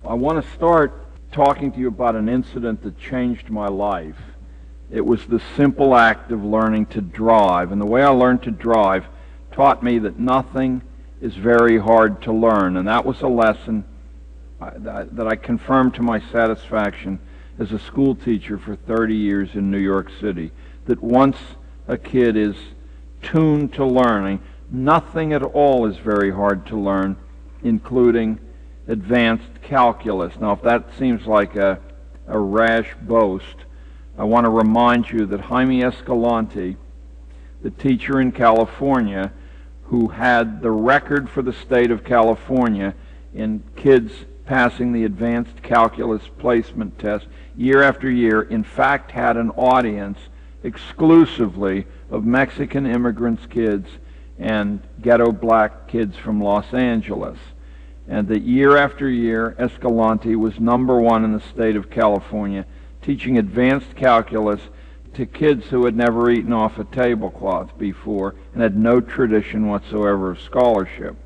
I want to start talking to you about an incident that changed my life. It was the simple act of learning to drive, and the way I learned to drive taught me that nothing is very hard to learn, and that was a lesson that I confirmed to my satisfaction as a school teacher for 30 years in New York City, that once a kid is tuned to learning, nothing at all is very hard to learn, including advanced calculus. Now, if that seems like a rash boast, I want to remind you that Jaime Escalante, the teacher in California who had the record for the state of California in kids passing the advanced calculus placement test year after year, in fact had an audience exclusively of Mexican immigrants' kids and ghetto black kids from Los Angeles. And that year after year, Escalante was #1 in the state of California, teaching advanced calculus to kids who had never eaten off a tablecloth before and had no tradition whatsoever of scholarship.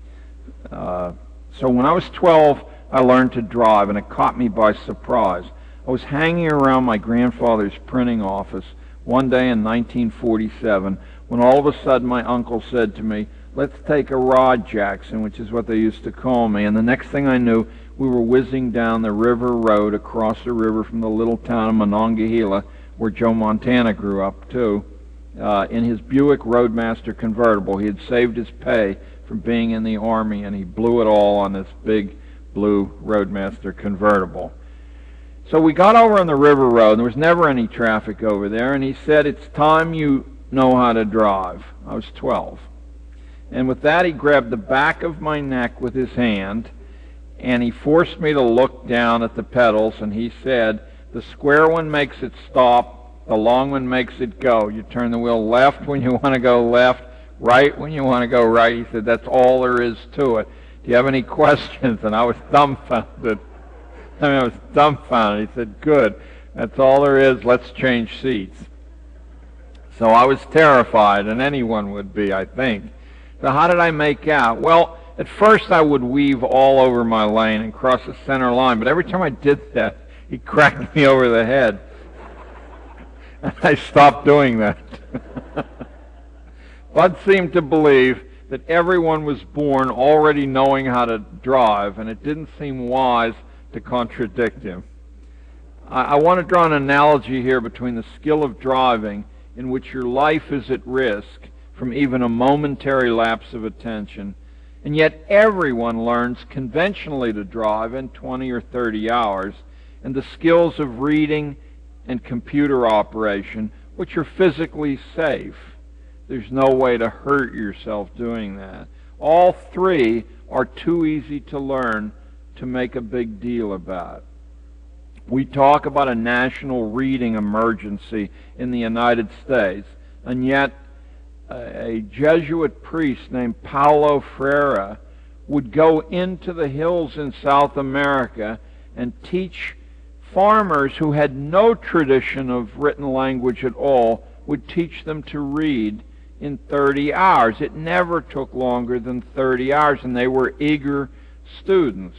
So when I was 12, I learned to drive, and it caught me by surprise. I was hanging around my grandfather's printing office one day in 1947 when all of a sudden my uncle said to me, "Let's take a ride, Jackson," which is what they used to call me. And the next thing I knew, we were whizzing down the river road across the river from the little town of Monongahela, where Joe Montana grew up too, in his Buick Roadmaster convertible. He had saved his pay from being in the Army, and he blew it all on this big blue Roadmaster convertible. So we got over on the river road, and there was never any traffic over there, and he said, "It's time you know how to drive." I was 12. And with that, he grabbed the back of my neck with his hand, and he forced me to look down at the pedals, and he said, "The square one makes it stop, the long one makes it go. You turn the wheel left when you want to go left, right when you want to go right." He said, "That's all there is to it. Do you have any questions?" And I was dumbfounded. I was dumbfounded. He said, "Good. That's all there is. Let's change seats." So I was terrified, and anyone would be, I think. So how did I make out? Well, at first I would weave all over my lane and cross the center line, but every time I did that, he cracked me over the head. And I stopped doing that. Bud seemed to believe that everyone was born already knowing how to drive, and it didn't seem wise to contradict him. I want to draw an analogy here between the skill of driving, in which your life is at risk from even a momentary lapse of attention, and yet everyone learns conventionally to drive in 20 or 30 hours, and the skills of reading and computer operation, which are physically safe. There's no way to hurt yourself doing that. All three are too easy to learn to make a big deal about. We talk about a national reading emergency in the United States, and yet a Jesuit priest named Paulo Freire would go into the hills in South America and teach farmers who had no tradition of written language at all, would teach them to read in 30 hours. It never took longer than 30 hours, and they were eager students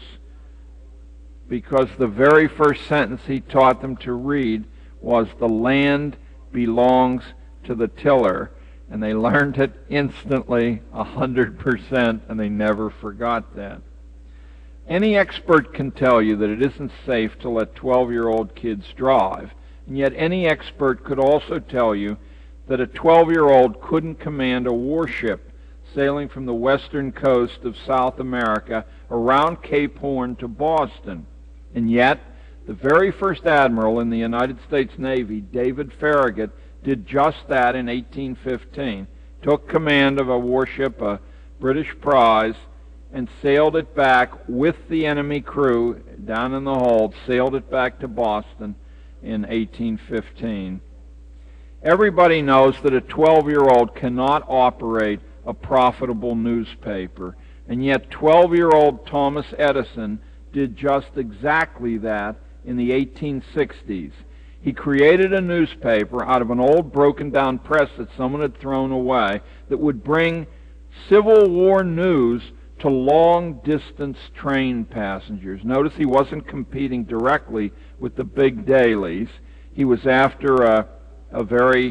because the very first sentence he taught them to read was, "The land belongs to the tiller." And they learned it instantly, 100%, and they never forgot that. Any expert can tell you that it isn't safe to let 12-year-old kids drive, and yet any expert could also tell you that a 12-year-old couldn't command a warship sailing from the western coast of South America around Cape Horn to Boston. And yet, the very first admiral in the United States Navy, David Farragut, did just that in 1815, took command of a warship, a British prize, and sailed it back with the enemy crew down in the hold, sailed it back to Boston in 1815. Everybody knows that a 12-year-old cannot operate a profitable newspaper, and yet 12-year-old Thomas Edison did just exactly that in the 1860s. He created a newspaper out of an old broken-down press that someone had thrown away that would bring Civil War news to long-distance train passengers. Notice he wasn't competing directly with the big dailies. He was after a very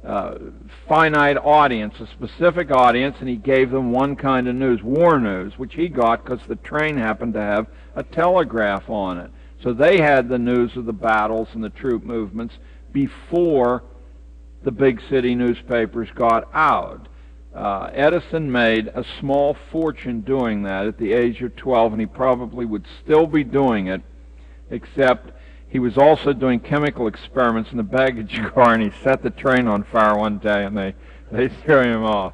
finite audience, a specific audience, and he gave them one kind of news, war news, which he got because the train happened to have a telegraph on it. So they had the news of the battles and the troop movements before the big city newspapers got out. Edison made a small fortune doing that at the age of 12, and he probably would still be doing it, except he was also doing chemical experiments in the baggage car, and he set the train on fire one day, and they threw him off.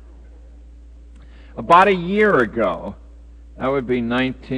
About a year ago, that would be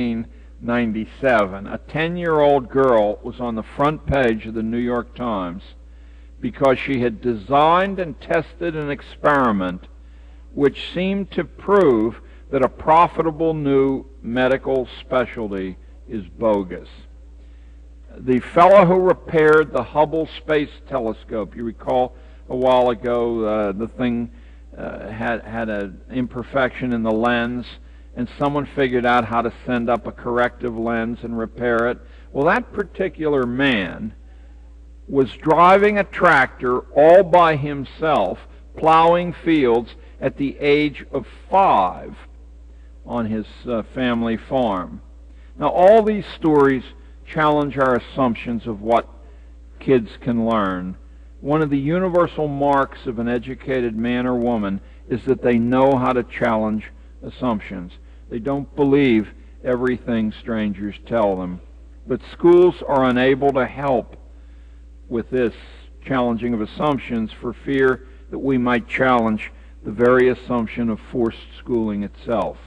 1997, a 10-year-old girl was on the front page of the New York Times because she had designed and tested an experiment which seemed to prove that a profitable new medical specialty is bogus. The fellow who repaired the Hubble Space Telescope, you recall a while ago the thing had an imperfection in the lens, and someone figured out how to send up a corrective lens and repair it. Well, that particular man was driving a tractor all by himself, plowing fields at the age of 5 on his family farm. Now, all these stories challenge our assumptions of what kids can learn. One of the universal marks of an educated man or woman is that they know how to challenge assumptions. They don't believe everything strangers tell them. But schools are unable to help with this challenging of assumptions for fear that we might challenge the very assumption of forced schooling itself.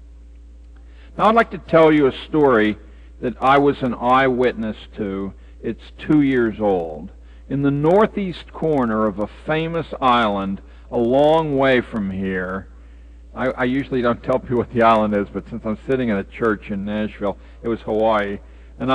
Now, I'd like to tell you a story that I was an eyewitness to. It's 2 years old. In the northeast corner of a famous island a long way from here, I usually don't tell people what the island is, but since I'm sitting in a church in Nashville, it was Hawaii. An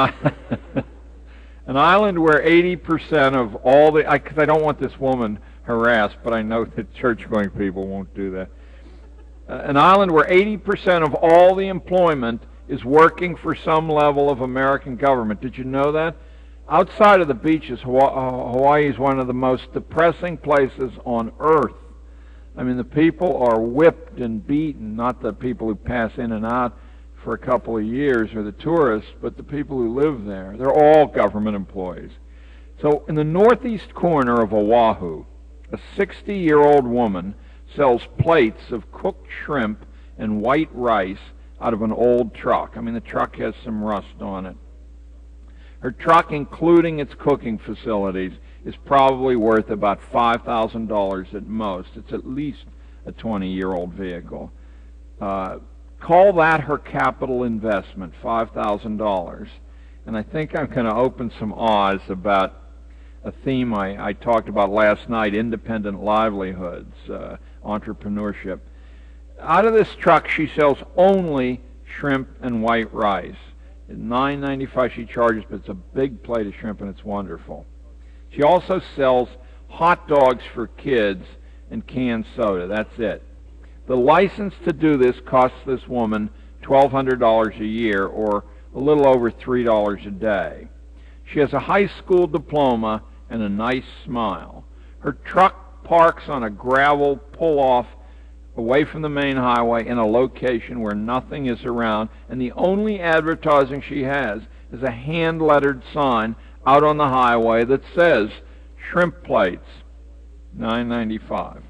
island where 80% of all the, because I don't want this woman harassed, but I know that church-going people won't do that. An island where 80% of all the employment is working for some level of American government. Did you know that? Outside of the beaches, Hawaii is one of the most depressing places on earth. I mean, the people are whipped and beaten, not the people who pass in and out for a couple of years or the tourists, but the people who live there. They're all government employees. So in the northeast corner of Oahu, a 60-year-old woman sells plates of cooked shrimp and white rice out of an old truck. I mean, the truck has some rust on it. Her truck, including its cooking facilities, is probably worth about $5,000 at most. It's at least a 20-year-old vehicle. Call that her capital investment, $5,000. And I think I'm going to open some eyes about a theme I talked about last night, independent livelihoods, entrepreneurship. Out of this truck, she sells only shrimp and white rice. At $9.95 she charges, but it's a big plate of shrimp and it's wonderful. She also sells hot dogs for kids and canned soda. That's it. The license to do this costs this woman $1,200 a year, or a little over $3 a day. She has a high school diploma and a nice smile. Her truck parks on a gravel pull-off away from the main highway in a location where nothing is around, and the only advertising she has is a hand-lettered sign out on the highway that says, shrimp plates, $9.95.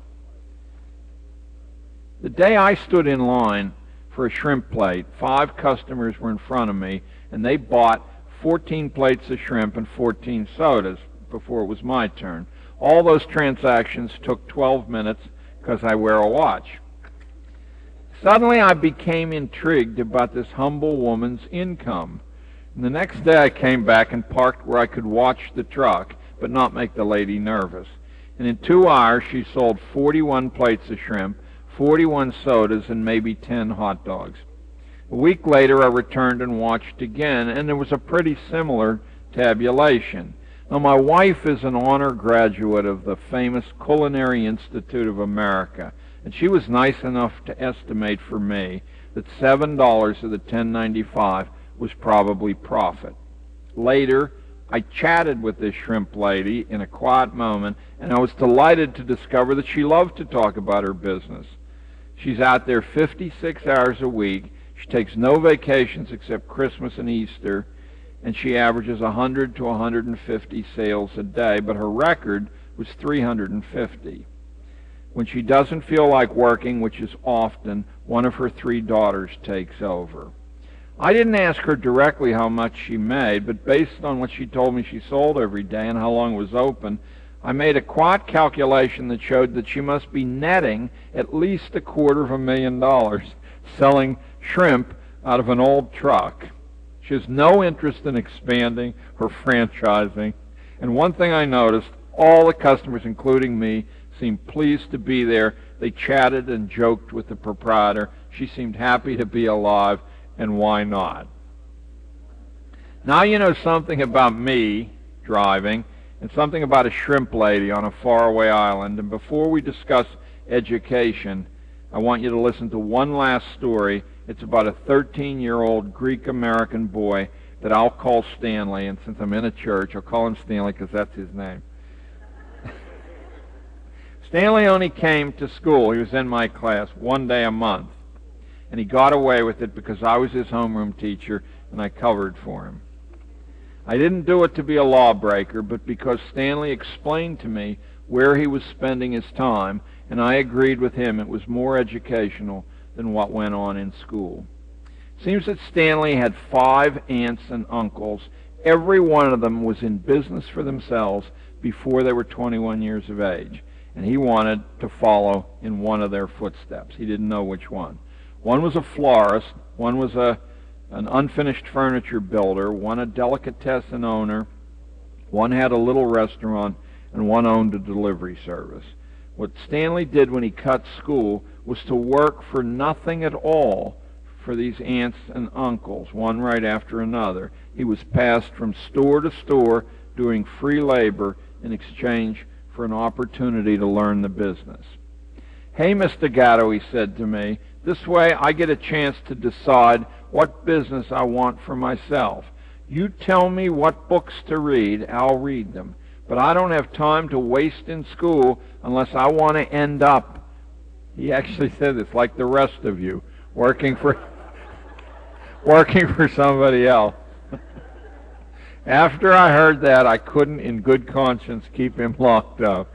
The day I stood in line for a shrimp plate, 5 customers were in front of me, and they bought 14 plates of shrimp and 14 sodas before it was my turn. All those transactions took 12 minutes because I wear a watch. Suddenly I became intrigued about this humble woman's income. And the next day I came back and parked where I could watch the truck but not make the lady nervous. And in 2 hours she sold 41 plates of shrimp, 41 sodas, and maybe 10 hot dogs. A week later I returned and watched again, and there was a pretty similar tabulation. Now, my wife is an honor graduate of the famous Culinary Institute of America, and she was nice enough to estimate for me that $7 of the $10.95 was probably profit. Later, I chatted with this shrimp lady in a quiet moment, and I was delighted to discover that she loved to talk about her business. She's out there 56 hours a week. She takes no vacations except Christmas and Easter, and she averages 100 to 150 sales a day, but her record was 350. When she doesn't feel like working, which is often, one of her 3 daughters takes over. I didn't ask her directly how much she made, but based on what she told me she sold every day and how long it was open, I made a quiet calculation that showed that she must be netting at least $250,000 selling shrimp out of an old truck. She has no interest in expanding or franchising. And one thing I noticed, all the customers, including me, seemed pleased to be there. They chatted and joked with the proprietor. She seemed happy to be alive, and why not? Now you know something about me driving and something about a shrimp lady on a faraway island. And before we discuss education, I want you to listen to one last story. It's about a 13-year-old Greek-American boy that I'll call Stanley, and since I'm in a church, I'll call him Stanley because that's his name. Stanley only came to school, he was in my class, 1 day a month, and he got away with it because I was his homeroom teacher and I covered for him. I didn't do it to be a lawbreaker, but because Stanley explained to me where he was spending his time, and I agreed with him it was more educational than what went on in school. It seems that Stanley had 5 aunts and uncles. Every one of them was in business for themselves before they were 21 years of age, and he wanted to follow in one of their footsteps. He didn't know which one. One was a florist, one was an unfinished furniture builder, one a delicatessen owner, one had a little restaurant, and one owned a delivery service. What Stanley did when he cut school was to work for nothing at all for these aunts and uncles, one right after another. He was passed from store to store doing free labor in exchange for an opportunity to learn the business. "Hey, Mr. Gatto," he said to me, "this way I get a chance to decide what business I want for myself. You tell me what books to read, I'll read them. But I don't have time to waste in school unless I want to end up," he actually said this, "like the rest of you, working for somebody else." After I heard that, I couldn't in good conscience keep him locked up.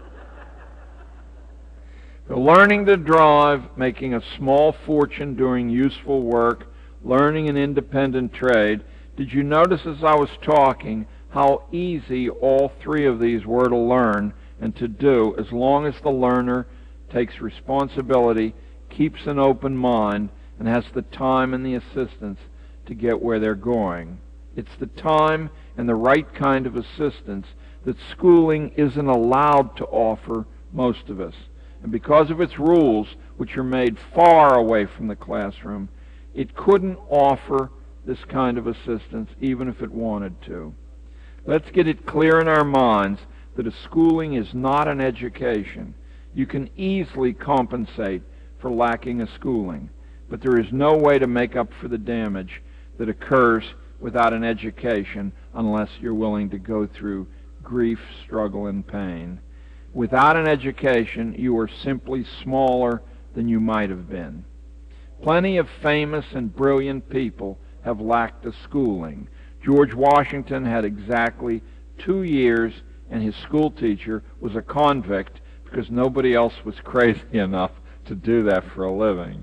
So learning to drive, making a small fortune doing useful work, learning an independent trade. Did you notice as I was talking how easy all 3 of these were to learn and to do as long as the learner takes responsibility, keeps an open mind, and has the time and the assistance to get where they're going? It's the time and the right kind of assistance that schooling isn't allowed to offer most of us. And because of its rules, which are made far away from the classroom, it couldn't offer this kind of assistance even if it wanted to. Let's get it clear in our minds that a schooling is not an education. You can easily compensate for lacking a schooling, but there is no way to make up for the damage that occurs without an education unless you're willing to go through grief, struggle, and pain. Without an education, you are simply smaller than you might have been. Plenty of famous and brilliant people have lacked a schooling. George Washington had exactly 2 years, and his school teacher was a convict because nobody else was crazy enough to do that for a living.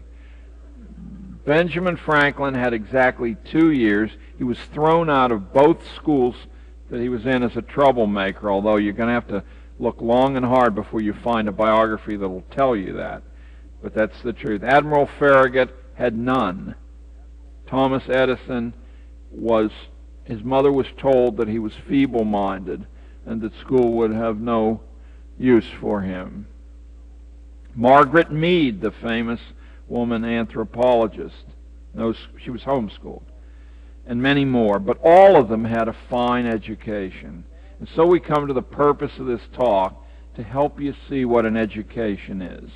Benjamin Franklin had exactly 2 years. He was thrown out of both schools that he was in as a troublemaker, although you're going to have to look long and hard before you find a biography that will tell you that. But that's the truth. Admiral Farragut had none. Thomas Edison his mother was told that he was feeble-minded and that school would have no use for him. Margaret Mead, the famous woman anthropologist, she was homeschooled, and many more. But all of them had a fine education. And so we come to the purpose of this talk, to help you see what an education is.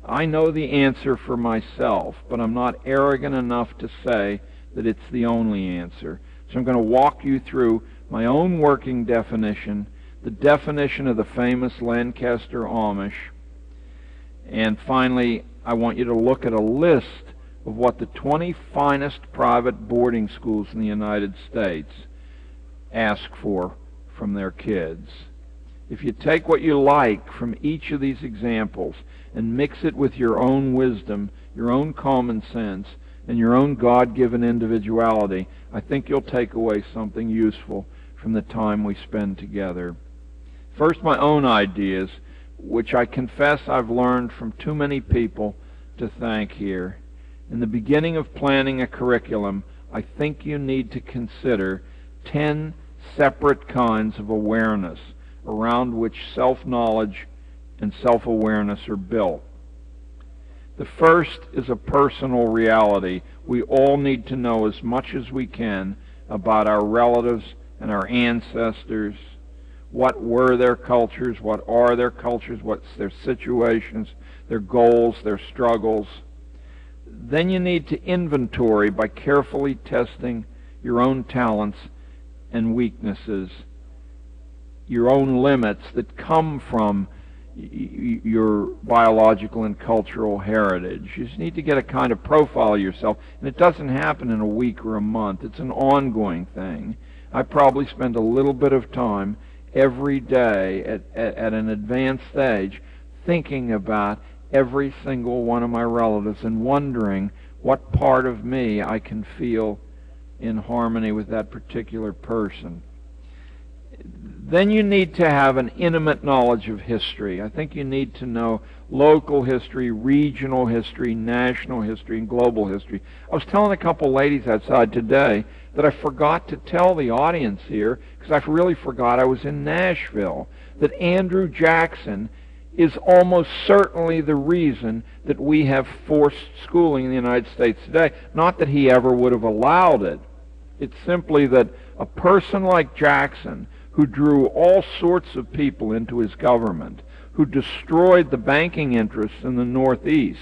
I know the answer for myself, but I'm not arrogant enough to say that it's the only answer. So I'm going to walk you through my own working definition, the definition of the famous Lancaster Amish, and finally I want you to look at a list of what the 20 finest private boarding schools in the United States ask for from their kids. If you take what you like from each of these examples and mix it with your own wisdom, your own common sense, and your own God-given individuality, I think you'll take away something useful from the time we spend together. First, my own ideas, which I confess I've learned from too many people to thank here. In the beginning of planning a curriculum, I think you need to consider 10 separate kinds of awareness around which self-knowledge and self-awareness are built. The first is a personal reality. We all need to know as much as we can about our relatives and our ancestors. What were their cultures? What are their cultures? What's their situations, their goals, their struggles? Then you need to inventory by carefully testing your own talents and weaknesses, your own limits that come from your biological and cultural heritage. You just need to get a kind of profile of yourself, and it doesn't happen in a week or a month. It's an ongoing thing. I probably spend a little bit of time every day at an advanced stage thinking about every single one of my relatives and wondering what part of me I can feel in harmony with that particular person. Then you need to have an intimate knowledge of history. I think you need to know local history, regional history, national history, and global history. I was telling a couple ladies outside today that I forgot to tell the audience here, because I really forgot I was in Nashville, that Andrew Jackson is almost certainly the reason that we have forced schooling in the United States today. Not that he ever would have allowed it. It's simply that a person like Jackson, who drew all sorts of people into his government, who destroyed the banking interests in the Northeast,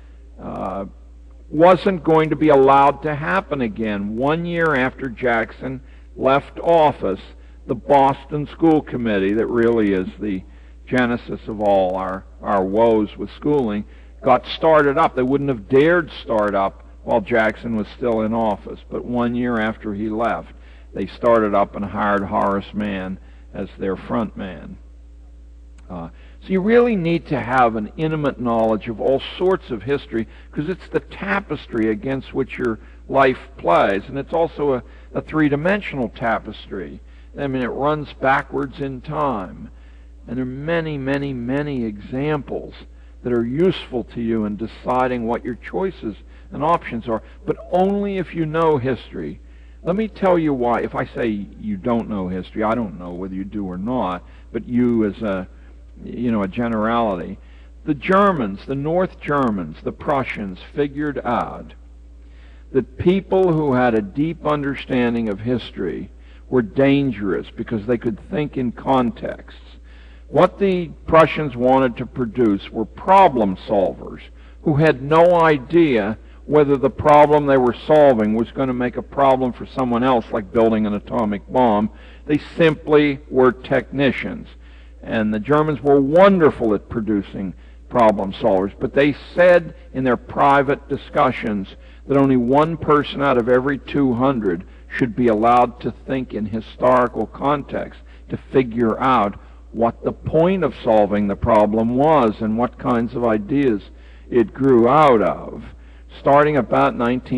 wasn't going to be allowed to happen again. 1 year after Jackson left office, the Boston School Committee, that really is the genesis of all our woes with schooling, got started up. They wouldn't have dared start up while Jackson was still in office, but 1 year after he left, they started up and hired Horace Mann as their front man. So you really need to have an intimate knowledge of all sorts of history, because it's the tapestry against which your life plays, and it's also a three-dimensional tapestry. I mean, it runs backwards in time. And there are many, many, many examples that are useful to you in deciding what your choices and options are, but only if you know history. Let me tell you why. If I say you don't know history, I don't know whether you do or not, but you as a generality. The Germans, the North Germans, the Prussians figured out that people who had a deep understanding of history were dangerous because they could think in contexts. What the Prussians wanted to produce were problem solvers who had no idea whether the problem they were solving was going to make a problem for someone else, like building an atomic bomb. They simply were technicians. And the Germans were wonderful at producing problem solvers, but they said in their private discussions that only one person out of every 200 should be allowed to think in historical context to figure out what the point of solving the problem was and what kinds of ideas it grew out of. Starting about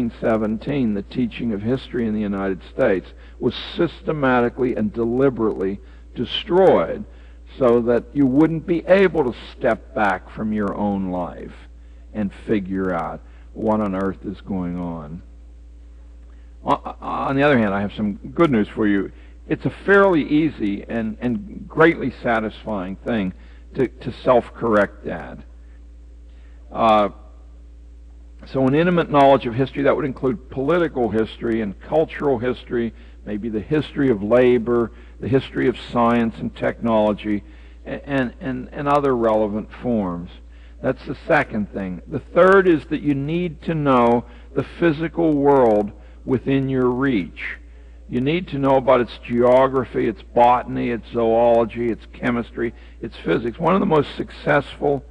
1917, the teaching of history in the United States was systematically and deliberately destroyed so that you wouldn't be able to step back from your own life and figure out what on earth is going on. On the other hand, I have some good news for you. It's a fairly easy and greatly satisfying thing to self-correct that. So an intimate knowledge of history, that would include political history and cultural history, maybe the history of labor, the history of science and technology, and other relevant forms. That's the second thing. The third is that you need to know the physical world within your reach. You need to know about its geography, its botany, its zoology, its chemistry, its physics. One of the most successful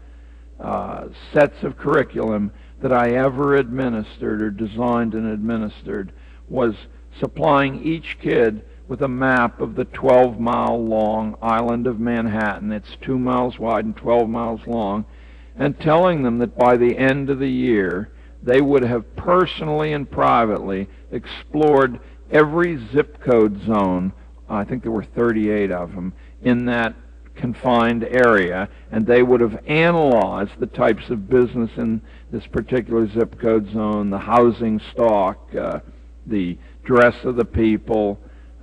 sets of curriculum that I ever administered or designed and administered was supplying each kid with a map of the 12-mile long island of Manhattan. It's 2 miles wide and 12 miles long, and telling them that by the end of the year they would have personally and privately explored every zip code zone, I think there were 38 of them, in that confined area, and they would have analyzed the types of business in this particular zip code zone, the housing stock, the dress of the people,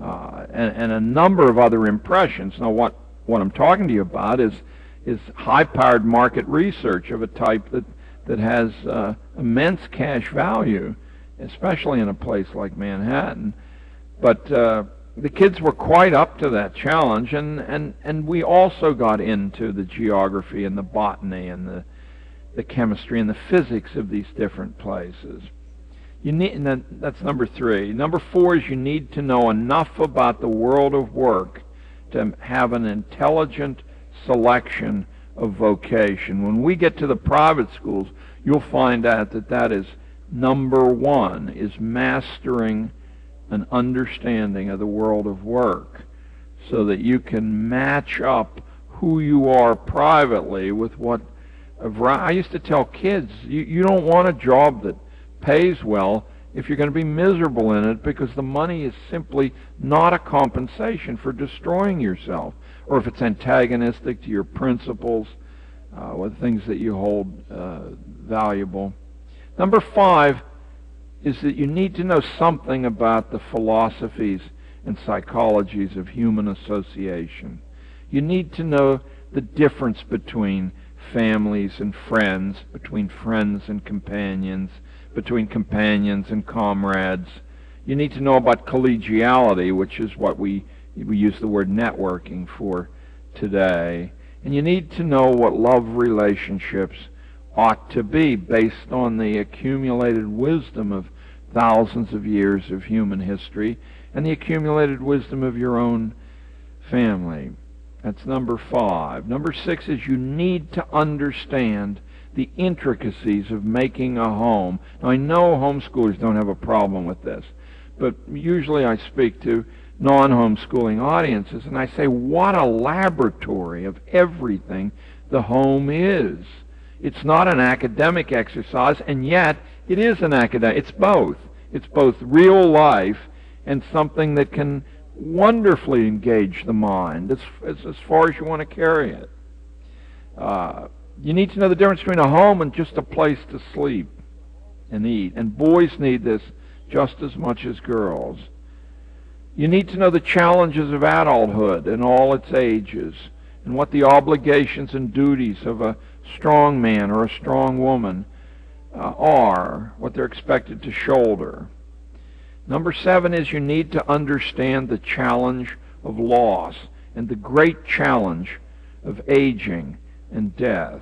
and a number of other impressions. Now what I'm talking to you about is high-powered market research of a type that has immense cash value, especially in a place like Manhattan. But the kids were quite up to that challenge, and we also got into the geography and the botany and the chemistry and the physics of these different places. And that's number 3. Number 4 is you need to know enough about the world of work to have an intelligent selection of vocation. When we get to the private schools, you'll find out that is number 1, is mastering an understanding of the world of work so that you can match up who you are privately with what I used to tell kids, you don't want a job that pays well if you're going to be miserable in it, because the money is simply not a compensation for destroying yourself, or if it's antagonistic to your principles, with things that you hold valuable. Number 5 is that you need to know something about the philosophies and psychologies of human association. You need to know the difference between families and friends, between friends and companions, between companions and comrades. You need to know about collegiality, which is what we use the word networking for today. And you need to know what love relationships ought to be based on the accumulated wisdom of thousands of years of human history and the accumulated wisdom of your own family. That's number 5. Number 6 is you need to understand the intricacies of making a home. Now, I know homeschoolers don't have a problem with this, but usually I speak to non-homeschooling audiences, and I say, what a laboratory of everything the home is. It's not an academic exercise, and yet it is an academic. It's both. It's both real life and something that can wonderfully engage the mind as far as you want to carry it. You need to know the difference between a home and just a place to sleep and eat. And boys need this just as much as girls. You need to know the challenges of adulthood in all its ages, and what the obligations and duties of a strong man or a strong woman are, what they're expected to shoulder. Number 7 is you need to understand the challenge of loss and the great challenge of aging and death.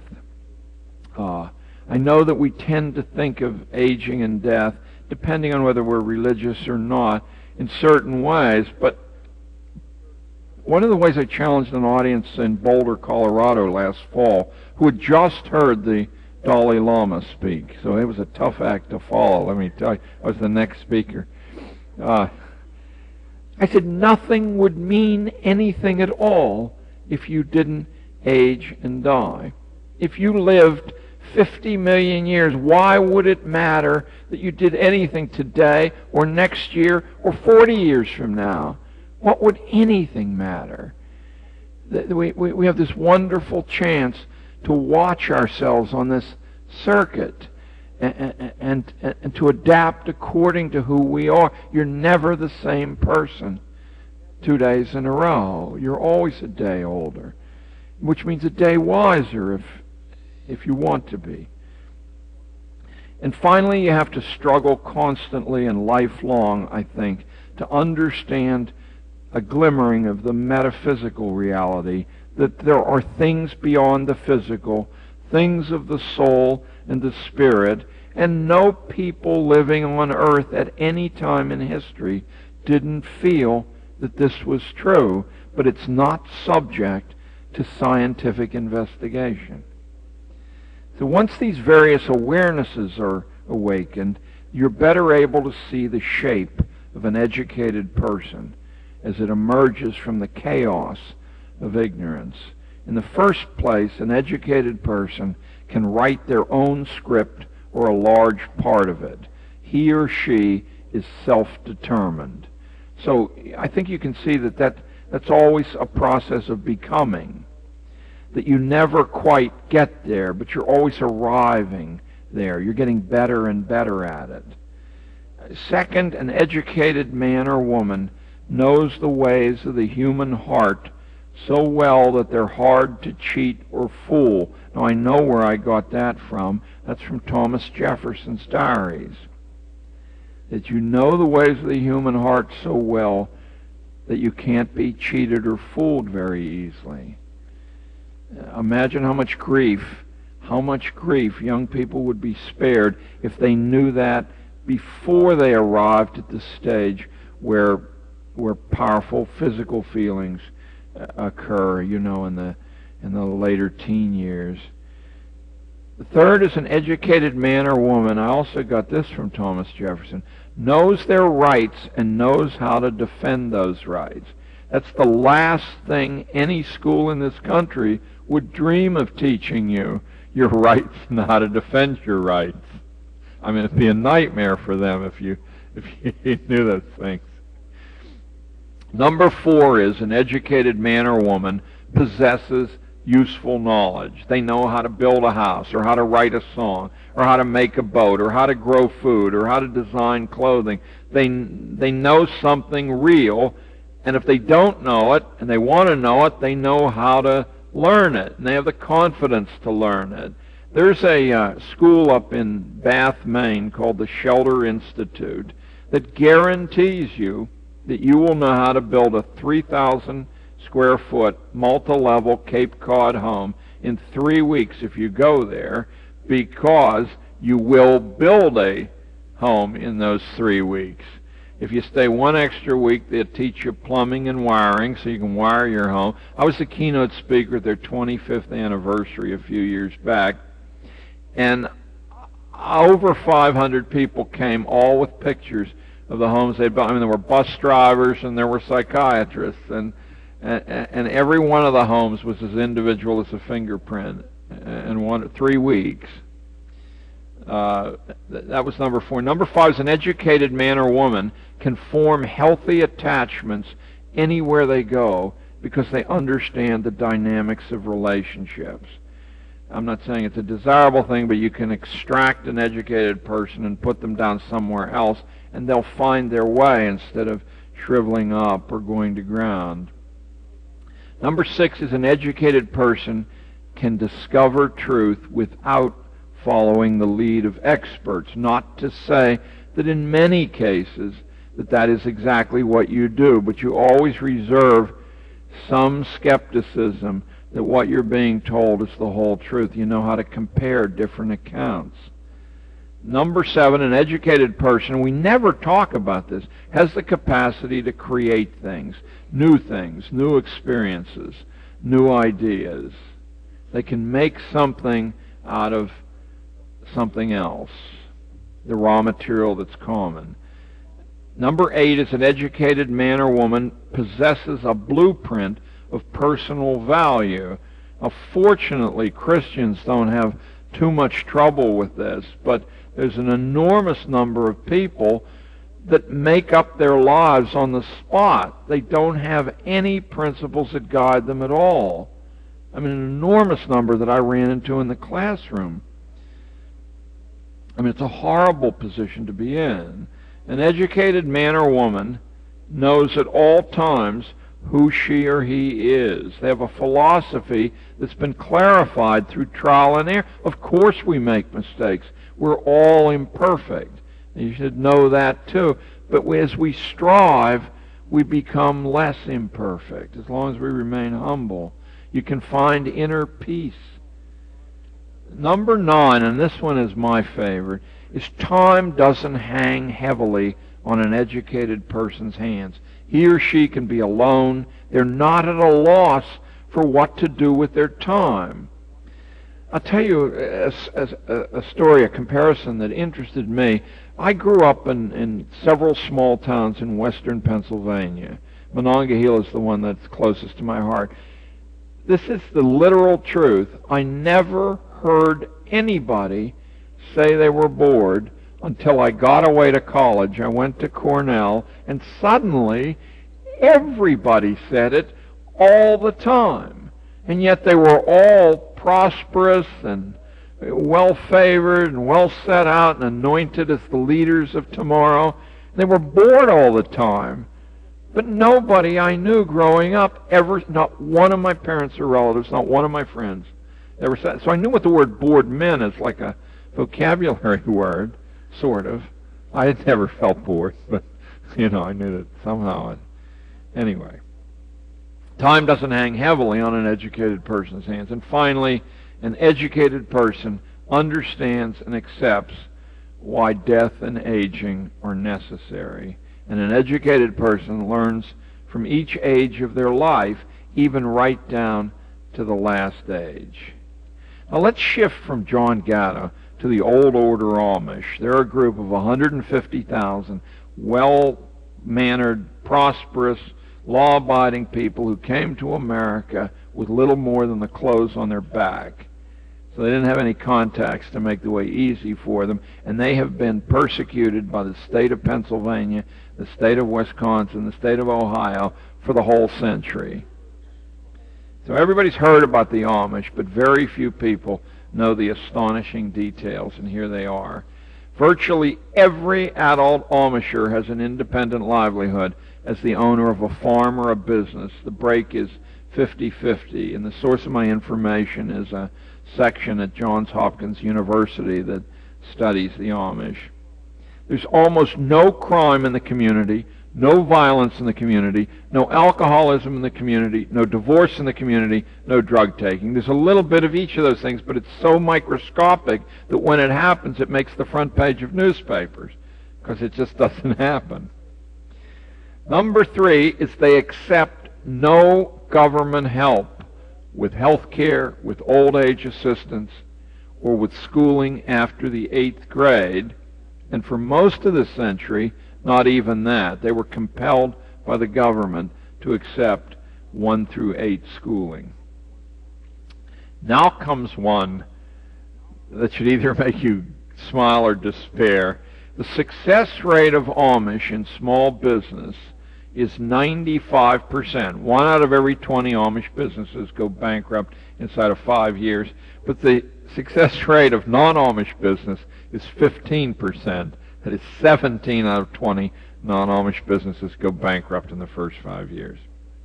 I know that we tend to think of aging and death, depending on whether we're religious or not, in certain ways, but one of the ways I challenged an audience in Boulder, Colorado last fall, who had just heard the Dalai Lama speak, so it was a tough act to follow, let me tell you. I was the next speaker. I said nothing would mean anything at all if you didn't age and die. If you lived 50 million years, why would it matter that you did anything today or next year or 40 years from now? What would anything matter? We have this wonderful chance to watch ourselves on this circuit and to adapt according to who we are. You're never the same person 2 days in a row. You're always a day older, which means a day wiser if you want to be. And finally, you have to struggle constantly and lifelong, I think, to understand a glimmering of the metaphysical reality that there are things beyond the physical, things of the soul and the spirit, and no people living on earth at any time in history didn't feel that this was true, but it's not subject to scientific investigation. So once these various awarenesses are awakened, you're better able to see the shape of an educated person as it emerges from the chaos of ignorance. In the first place, an educated person can write their own script or a large part of it. He or she is self-determined. So I think you can see that that's always a process of becoming, that you never quite get there, but you're always arriving there. You're getting better and better at it. Second, an educated man or woman knows the ways of the human heart so well that they're hard to cheat or fool. Now, I know where I got that from. That's from Thomas Jefferson's diaries. That you know the ways of the human heart so well that you can't be cheated or fooled very easily. Imagine how much grief young people would be spared if they knew that before they arrived at the stage where powerful physical feelings occur, in the later teen years. The third is an educated man or woman, I also got this from Thomas Jefferson, knows their rights and knows how to defend those rights. That's the last thing any school in this country would dream of teaching you, your rights and how to defend your rights. I mean, it'd be a nightmare for them if you knew those things. Number 4 is an educated man or woman possesses useful knowledge. They know how to build a house, or how to write a song, or how to make a boat, or how to grow food, or how to design clothing. They know something real, and if they don't know it, and they want to know it, they know how to learn it, and they have the confidence to learn it. There's a school up in Bath, Maine called the Shelter Institute that guarantees you that you will know how to build a 3,000 square foot multi-level Cape Cod home in 3 weeks if you go there, because you will build a home in those 3 weeks. If you stay 1 extra week, they'll teach you plumbing and wiring so you can wire your home. I was the keynote speaker at their 25th anniversary a few years back, and over 500 people came, all with pictures of the homes they'd built. I mean, there were bus drivers and there were psychiatrists, and every one of the homes was as individual as a fingerprint. And 3 weeks. That was number 4. Number 5 is an educated man or woman can form healthy attachments anywhere they go because they understand the dynamics of relationships. I'm not saying it's a desirable thing, but you can extract an educated person and put them down somewhere else, and they'll find their way instead of shriveling up or going to ground. Number 6 is an educated person can discover truth without following the lead of experts. Not to say that in many cases that is exactly what you do, but you always reserve some skepticism that what you're being told is the whole truth. You know how to compare different accounts. Number 7, an educated person, we never talk about this, has the capacity to create things, new experiences, new ideas. They can make something out of something else, the raw material that's common. Number 8 is an educated man or woman possesses a blueprint of personal value. Now, fortunately, Christians don't have too much trouble with this, but there's an enormous number of people that make up their lives on the spot. They don't have any principles that guide them at all. I mean, an enormous number that I ran into in the classroom. I mean, it's a horrible position to be in. An educated man or woman knows at all times who she or he is. They have a philosophy that's been clarified through trial and error. Of course we make mistakes. We're all imperfect. You should know that too. But as we strive, we become less imperfect as long as we remain humble. You can find inner peace. Number 9, and this one is my favorite, is time doesn't hang heavily on an educated person's hands. He or she can be alone. They're not at a loss for what to do with their time. I'll tell you a story, a comparison that interested me. I grew up in several small towns in western Pennsylvania. Monongahela is the one that's closest to my heart. This is the literal truth. I never heard anybody say they were bored until I got away to college. I went to Cornell, and suddenly everybody said it all the time. And yet they were all prosperous and well-favored and well set out and anointed as the leaders of tomorrow. They were bored all the time. But nobody I knew growing up ever, not one of my parents or relatives, not one of my friends, ever said. So I knew what the word bored meant as like a vocabulary word, sort of. I had never felt bored, but, I knew that somehow. Anyway, time doesn't hang heavily on an educated person's hands. And finally, an educated person understands and accepts why death and aging are necessary. And an educated person learns from each age of their life, even right down to the last age. Now let's shift from John Gatto to the Old Order Amish. They're a group of 150,000 well-mannered, prosperous, law-abiding people who came to America with little more than the clothes on their back. So they didn't have any contacts to make the way easy for them, and they have been persecuted by the state of Pennsylvania, the state of Wisconsin, the state of Ohio for the whole century. So everybody's heard about the Amish, but very few people know the astonishing details, and here they are. Virtually every adult Amisher has an independent livelihood as the owner of a farm or a business. The break is 50-50, and the source of my information is a section at Johns Hopkins University that studies the Amish. There's almost no crime in the community, no violence in the community, no alcoholism in the community, no divorce in the community, no drug taking. There's a little bit of each of those things, but it's so microscopic that when it happens, it makes the front page of newspapers, because it just doesn't happen. Number 3 is they accept no government help with health care, with old age assistance, or with schooling after the 8th grade. And for most of the century, not even that. They were compelled by the government to accept 1 through 8 schooling. Now comes one that should either make you smile or despair. The success rate of Amish in small business is 95%. 1 out of every 20 Amish businesses go bankrupt inside of 5 years. But the success rate of non-Amish business is 15%. That is 17 out of 20 non-Amish businesses go bankrupt in the first 5 years.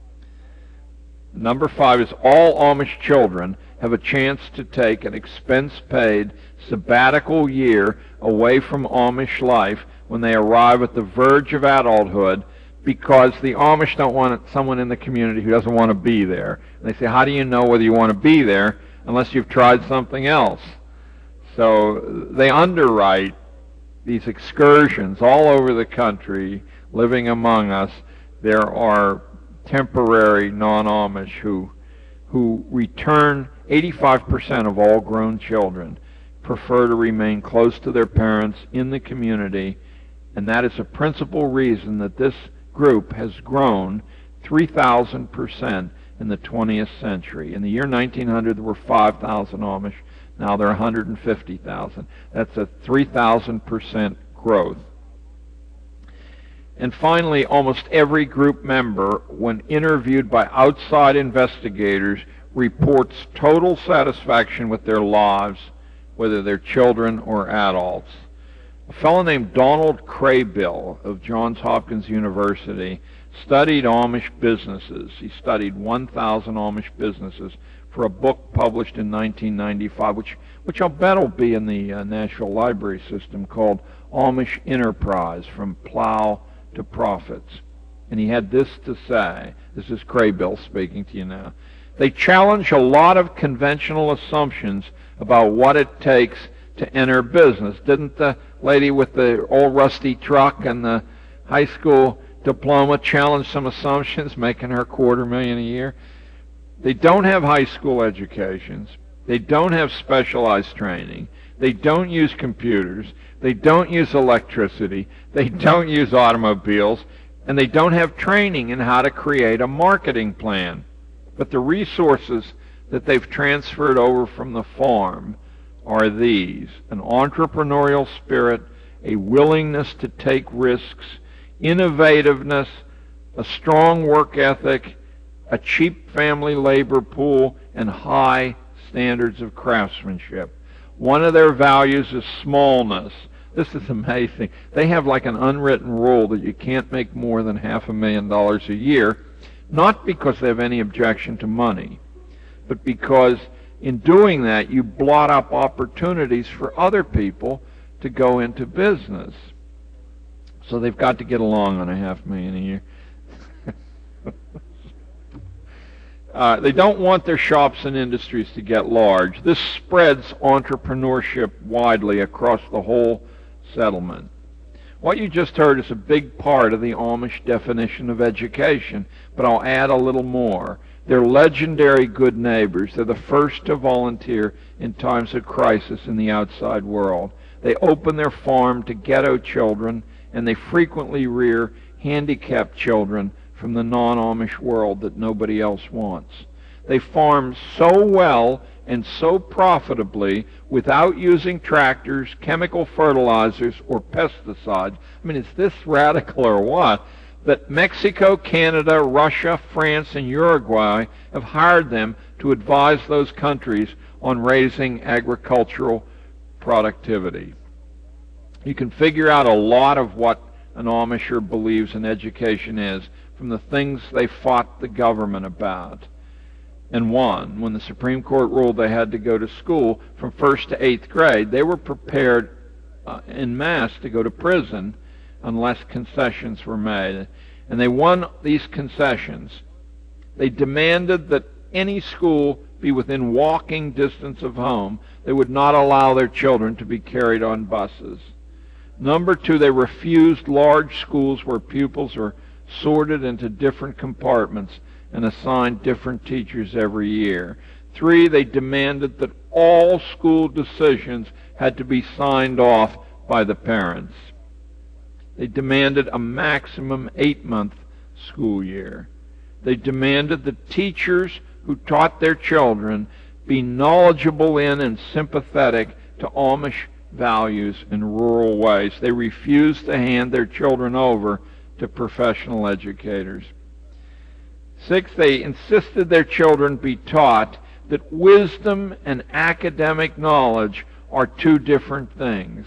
Number 5 is all Amish children have a chance to take an expense-paid sabbatical year away from Amish life when they arrive at the verge of adulthood, because the Amish don't want someone in the community who doesn't want to be there. And they say, how do you know whether you want to be there unless you've tried something else? So they underwrite these excursions all over the country, living among us. There are temporary non-Amish who return. 85% of all grown children prefer to remain close to their parents in the community, and that is a principal reason that this group has grown 3,000% in the 20th century. In the year 1900, there were 5,000 Amish. Now there are 150,000. That's a 3,000% growth. And finally, almost every group member, when interviewed by outside investigators, reports total satisfaction with their lives, whether they're children or adults. A fellow named Donald Craybill of Johns Hopkins University studied Amish businesses. He studied 1,000 Amish businesses for a book published in 1995, which I'll bet will be in the National Library System, called Amish Enterprise, From Plow to Profits. And he had this to say. This is Craybill speaking to you now. They challenge a lot of conventional assumptions about what it takes to enter business. Didn't the lady with the old rusty truck and the high school diploma challenge some assumptions, making her $250,000 a year? They don't have high school educations. They don't have specialized training. They don't use computers. They don't use electricity. They don't use automobiles. And they don't have training in how to create a marketing plan. But the resources that they've transferred over from the farm are these: an entrepreneurial spirit, a willingness to take risks, innovativeness, a strong work ethic, a cheap family labor pool, and high standards of craftsmanship. One of their values is smallness. This is amazing. They have like an unwritten rule that you can't make more than $500,000 a year, not because they have any objection to money, but because in doing that you blot up opportunities for other people to go into business. So they've got to get along on $500,000 a year. They don't want their shops and industries to get large. This spreads entrepreneurship widely across the whole settlement. What you just heard is a big part of the Amish definition of education, but I'll add a little more. They're legendary good neighbors. They're the first to volunteer in times of crisis in the outside world. They open their farm to ghetto children, and they frequently rear handicapped children from the non-Amish world that nobody else wants. They farm so well and so profitably without using tractors, chemical fertilizers, or pesticides. I mean, is this radical or what? That Mexico, Canada, Russia, France, and Uruguay have hired them to advise those countries on raising agricultural productivity. You can figure out a lot of what an Amisher believes an education is from the things they fought the government about and won. When the Supreme Court ruled they had to go to school from 1st to 8th grade, they were prepared en masse to go to prison unless concessions were made. And they won these concessions. They demanded that any school be within walking distance of home. They would not allow their children to be carried on buses. Number two, they refused large schools where pupils are sorted into different compartments and assigned different teachers every year. Three, they demanded that all school decisions had to be signed off by the parents. They demanded a maximum 8-month school year. They demanded that teachers who taught their children be knowledgeable in and sympathetic to Amish values in rural ways. They refused to hand their children over to professional educators. 6, they insisted their children be taught that wisdom and academic knowledge are two different things.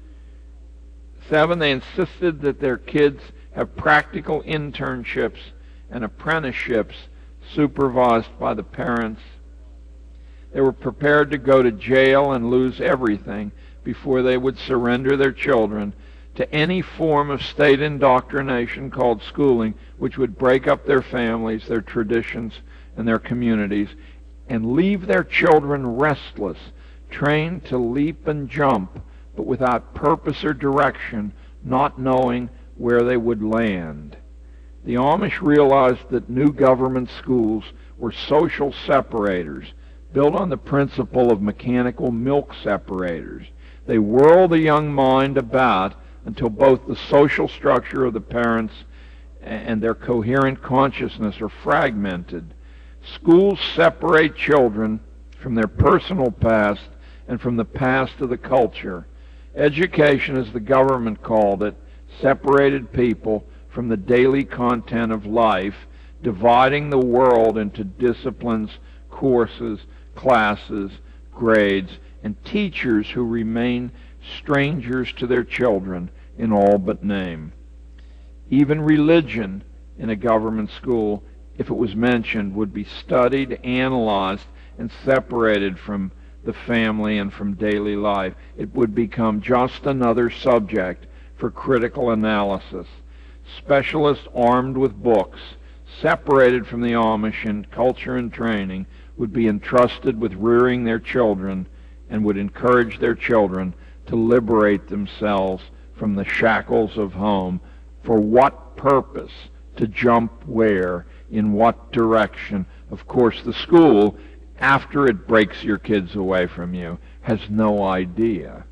7, they insisted that their kids have practical internships and apprenticeships supervised by the parents. They were prepared to go to jail and lose everything before they would surrender their children to any form of state indoctrination called schooling, which would break up their families, their traditions, and their communities, and leave their children restless, trained to leap and jump, but without purpose or direction, not knowing where they would land. The Amish realized that new government schools were social separators, built on the principle of mechanical milk separators. They whirl the young mind about until both the social structure of the parents and their coherent consciousness are fragmented. Schools separate children from their personal past and from the past of the culture. Education, as the government called it, separated people from the daily content of life, dividing the world into disciplines, courses, classes, grades, and teachers who remain strangers to their children in all but name. Even religion in a government school, if it was mentioned, would be studied, analyzed, and separated from the family and from daily life. It would become just another subject for critical analysis. Specialists armed with books separated from the Amish in culture and training, would be entrusted with rearing their children and would encourage their children to liberate themselves from the shackles of home. For what purpose? To jump where? In what direction? Of course, the school, after it breaks your kids away from you, has no idea.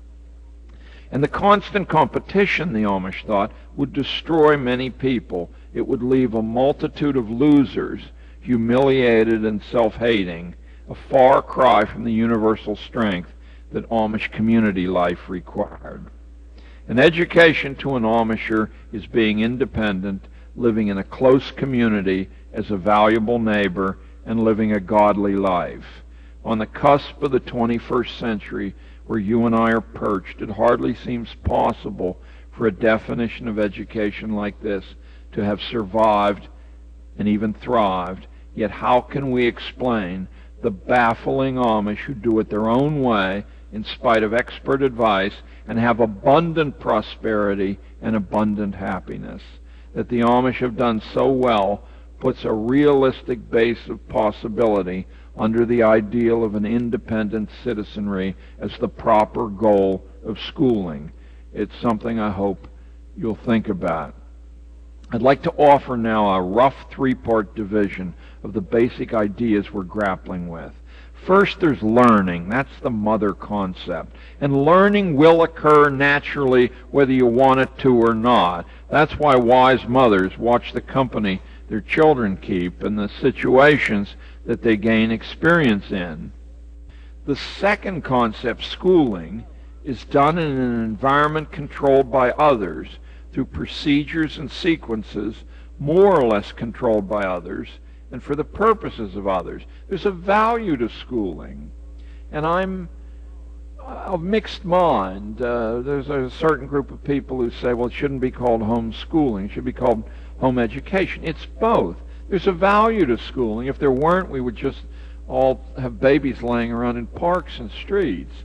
And the constant competition, the Amish thought, would destroy many people. It would leave a multitude of losers, humiliated and self-hating, a far cry from the universal strength that Amish community life required. An education to an Amisher is being independent, living in a close community as a valuable neighbor, and living a godly life. On the cusp of the 21st century, where you and I are perched, it hardly seems possible for a definition of education like this to have survived and even thrived. Yet how can we explain the baffling Amish who do it their own way in spite of expert advice and have abundant prosperity and abundant happiness? That the Amish have done so well puts a realistic base of possibility under the ideal of an independent citizenry as the proper goal of schooling. It's something I hope you'll think about. I'd like to offer now a rough three-part division of the basic ideas we're grappling with. First, there's learning. That's the mother concept. And learning will occur naturally whether you want it to or not. That's why wise mothers watch the company their children keep and the situations that they gain experience in. The second concept, schooling, is done in an environment controlled by others through procedures and sequences more or less controlled by others and for the purposes of others. There's a value to schooling, and I'm of mixed mind. There's a certain group of people who say, well, it shouldn't be called homeschooling, it should be called home education. It's both. There's a value to schooling. If there weren't, we would just all have babies laying around in parks and streets.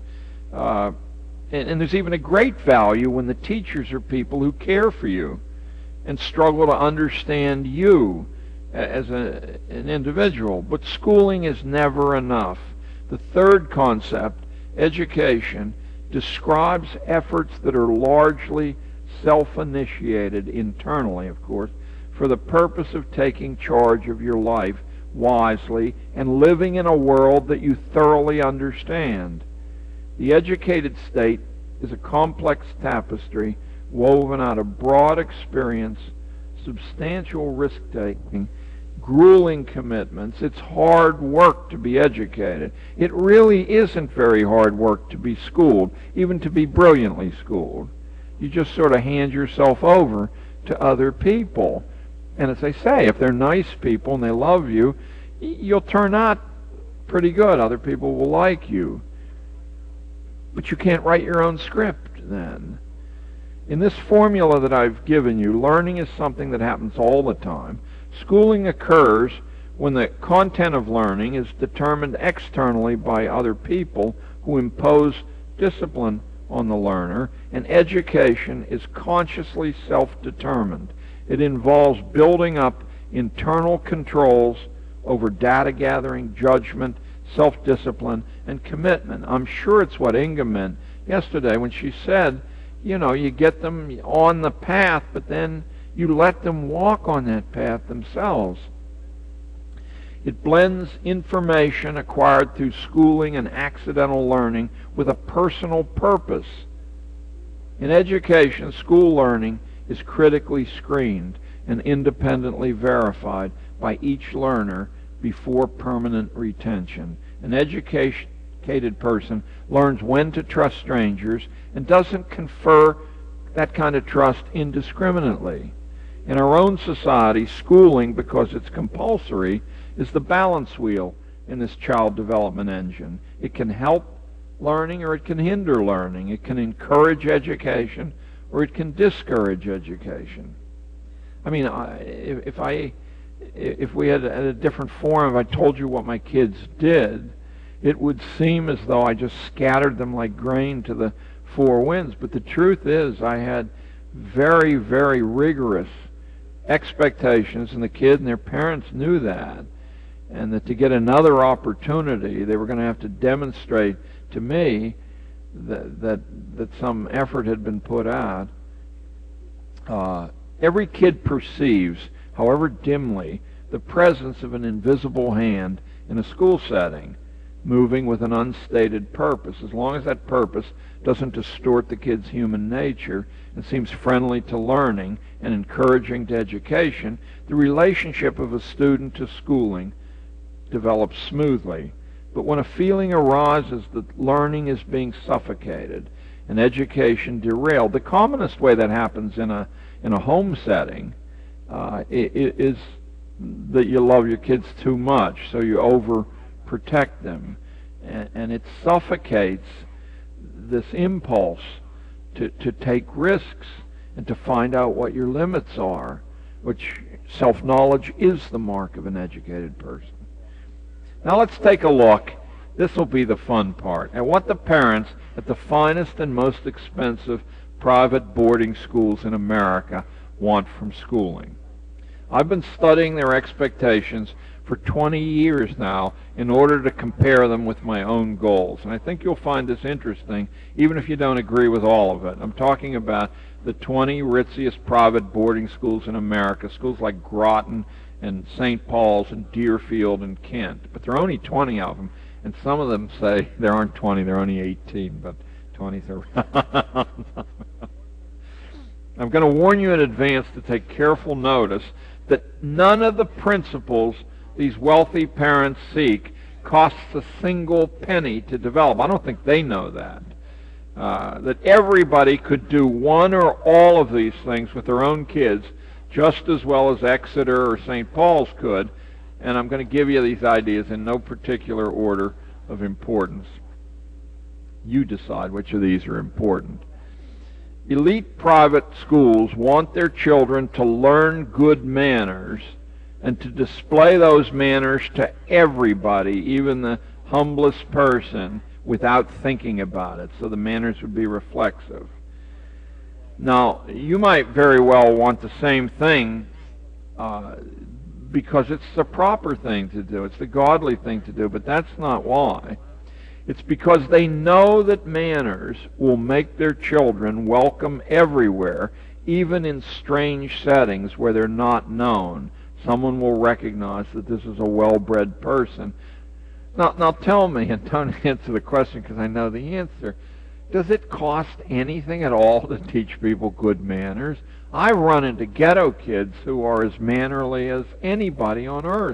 And there's even a great value when the teachers are people who care for you and struggle to understand you as an individual. But schooling is never enough. The third concept, education, describes efforts that are largely self-initiated, internally, of course, for the purpose of taking charge of your life wisely and living in a world that you thoroughly understand. The educated state is a complex tapestry woven out of broad experience, substantial risk-taking, grueling commitments. It's hard work to be educated. It really isn't very hard work to be schooled, even to be brilliantly schooled. You just sort of hand yourself over to other people. And as I say, if they're nice people and they love you, you'll turn out pretty good. Other people will like you. But you can't write your own script then. In this formula that I've given you, learning is something that happens all the time. Schooling occurs when the content of learning is determined externally by other people who impose discipline on the learner, and education is consciously self-determined. It involves building up internal controls over data gathering, judgment, self-discipline, and commitment. I'm sure it's what Inga meant yesterday when she said, you know, you get them on the path, but then you let them walk on that path themselves. It blends information acquired through schooling and accidental learning with a personal purpose. In education, school learning is critically screened and independently verified by each learner before permanent retention. An educated person learns when to trust strangers and doesn't confer that kind of trust indiscriminately. In our own society, schooling, because it's compulsory, is the balance wheel in this child development engine. It can help learning or it can hinder learning. It can encourage education or it can discourage education. I mean, if we had a different forum, if I told you what my kids did, it would seem as though I just scattered them like grain to the four winds. But the truth is I had very, very rigorous expectations, and the kid and their parents knew that, and that to get another opportunity, they were going to have to demonstrate to me that some effort had been put out. Every kid perceives, however dimly, the presence of an invisible hand in a school setting, moving with an unstated purpose. As long as that purpose doesn't distort the kid's human nature and seems friendly to learning and encouraging to education, the relationship of a student to schooling develops smoothly. But when a feeling arises that learning is being suffocated and education derailed, the commonest way that happens in a home setting is that you love your kids too much, so you overprotect them, and it suffocates this impulse to take risks and to find out what your limits are, which self-knowledge is the mark of an educated person. Now let's take a look, this will be the fun part, at what the parents at the finest and most expensive private boarding schools in America want from schooling. I've been studying their expectations for 20 years now in order to compare them with my own goals. And I think you'll find this interesting, even if you don't agree with all of it. I'm talking about the 20 ritziest private boarding schools in America, schools like Groton and St. Paul's and Deerfield and Kent. But there are only 20 of them, and some of them say there aren't 20, there are only 18, but 20's around. I'm going to warn you in advance to take careful notice that none of the principles these wealthy parents seek costs a single penny to develop. I don't think they know that. That everybody could do one or all of these things with their own kids just as well as Exeter or St. Paul's could, and I'm going to give you these ideas in no particular order of importance. You decide which of these are important. Elite private schools want their children to learn good manners and to display those manners to everybody, even the humblest person, without thinking about it, so the manners would be reflexive. Now, you might very well want the same thing because it's the proper thing to do, it's the godly thing to do, but that's not why. It's because they know that manners will make their children welcome everywhere, even in strange settings where they're not known. Someone will recognize that this is a well-bred person. Now tell me, and don't answer the question because I know the answer, does it cost anything at all to teach people good manners? I run into ghetto kids who are as mannerly as anybody on earth.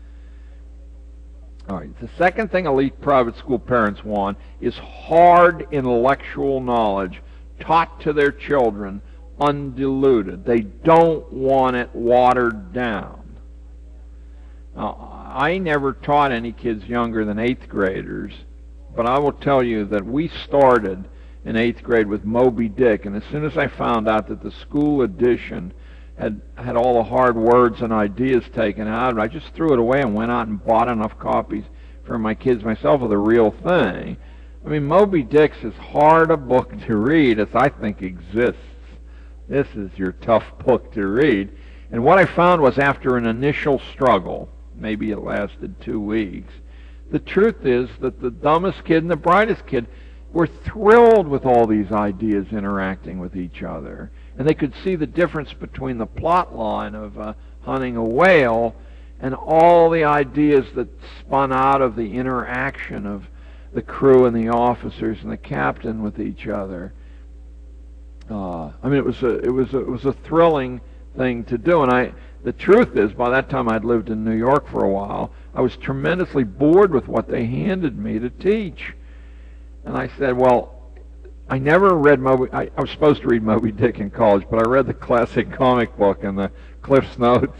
All right, the second thing elite private school parents want is hard intellectual knowledge taught to their children undiluted. They don't want it watered down. Now, I never taught any kids younger than 8th graders, but I will tell you that we started in 8th grade with Moby Dick, and as soon as I found out that the school edition had all the hard words and ideas taken out, I just threw it away and went out and bought enough copies for my kids myself of the real thing. I mean, Moby Dick's as hard a book to read as I think exists. This is your tough book to read. And what I found was after an initial struggle, maybe it lasted 2 weeks, the truth is that the dumbest kid and the brightest kid were thrilled with all these ideas interacting with each other. And they could see the difference between the plot line of hunting a whale and all the ideas that spun out of the interaction of the crew and the officers and the captain with each other. I mean, it was a thrilling thing to do. And the truth is, by that time I'd lived in New York for a while, I was tremendously bored with what they handed me to teach. And I said, well, I never read I was supposed to read Moby Dick in college, but I read the classic comic book and the Cliff's Notes.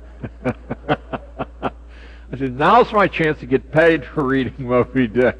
I said, now's my chance to get paid for reading Moby Dick.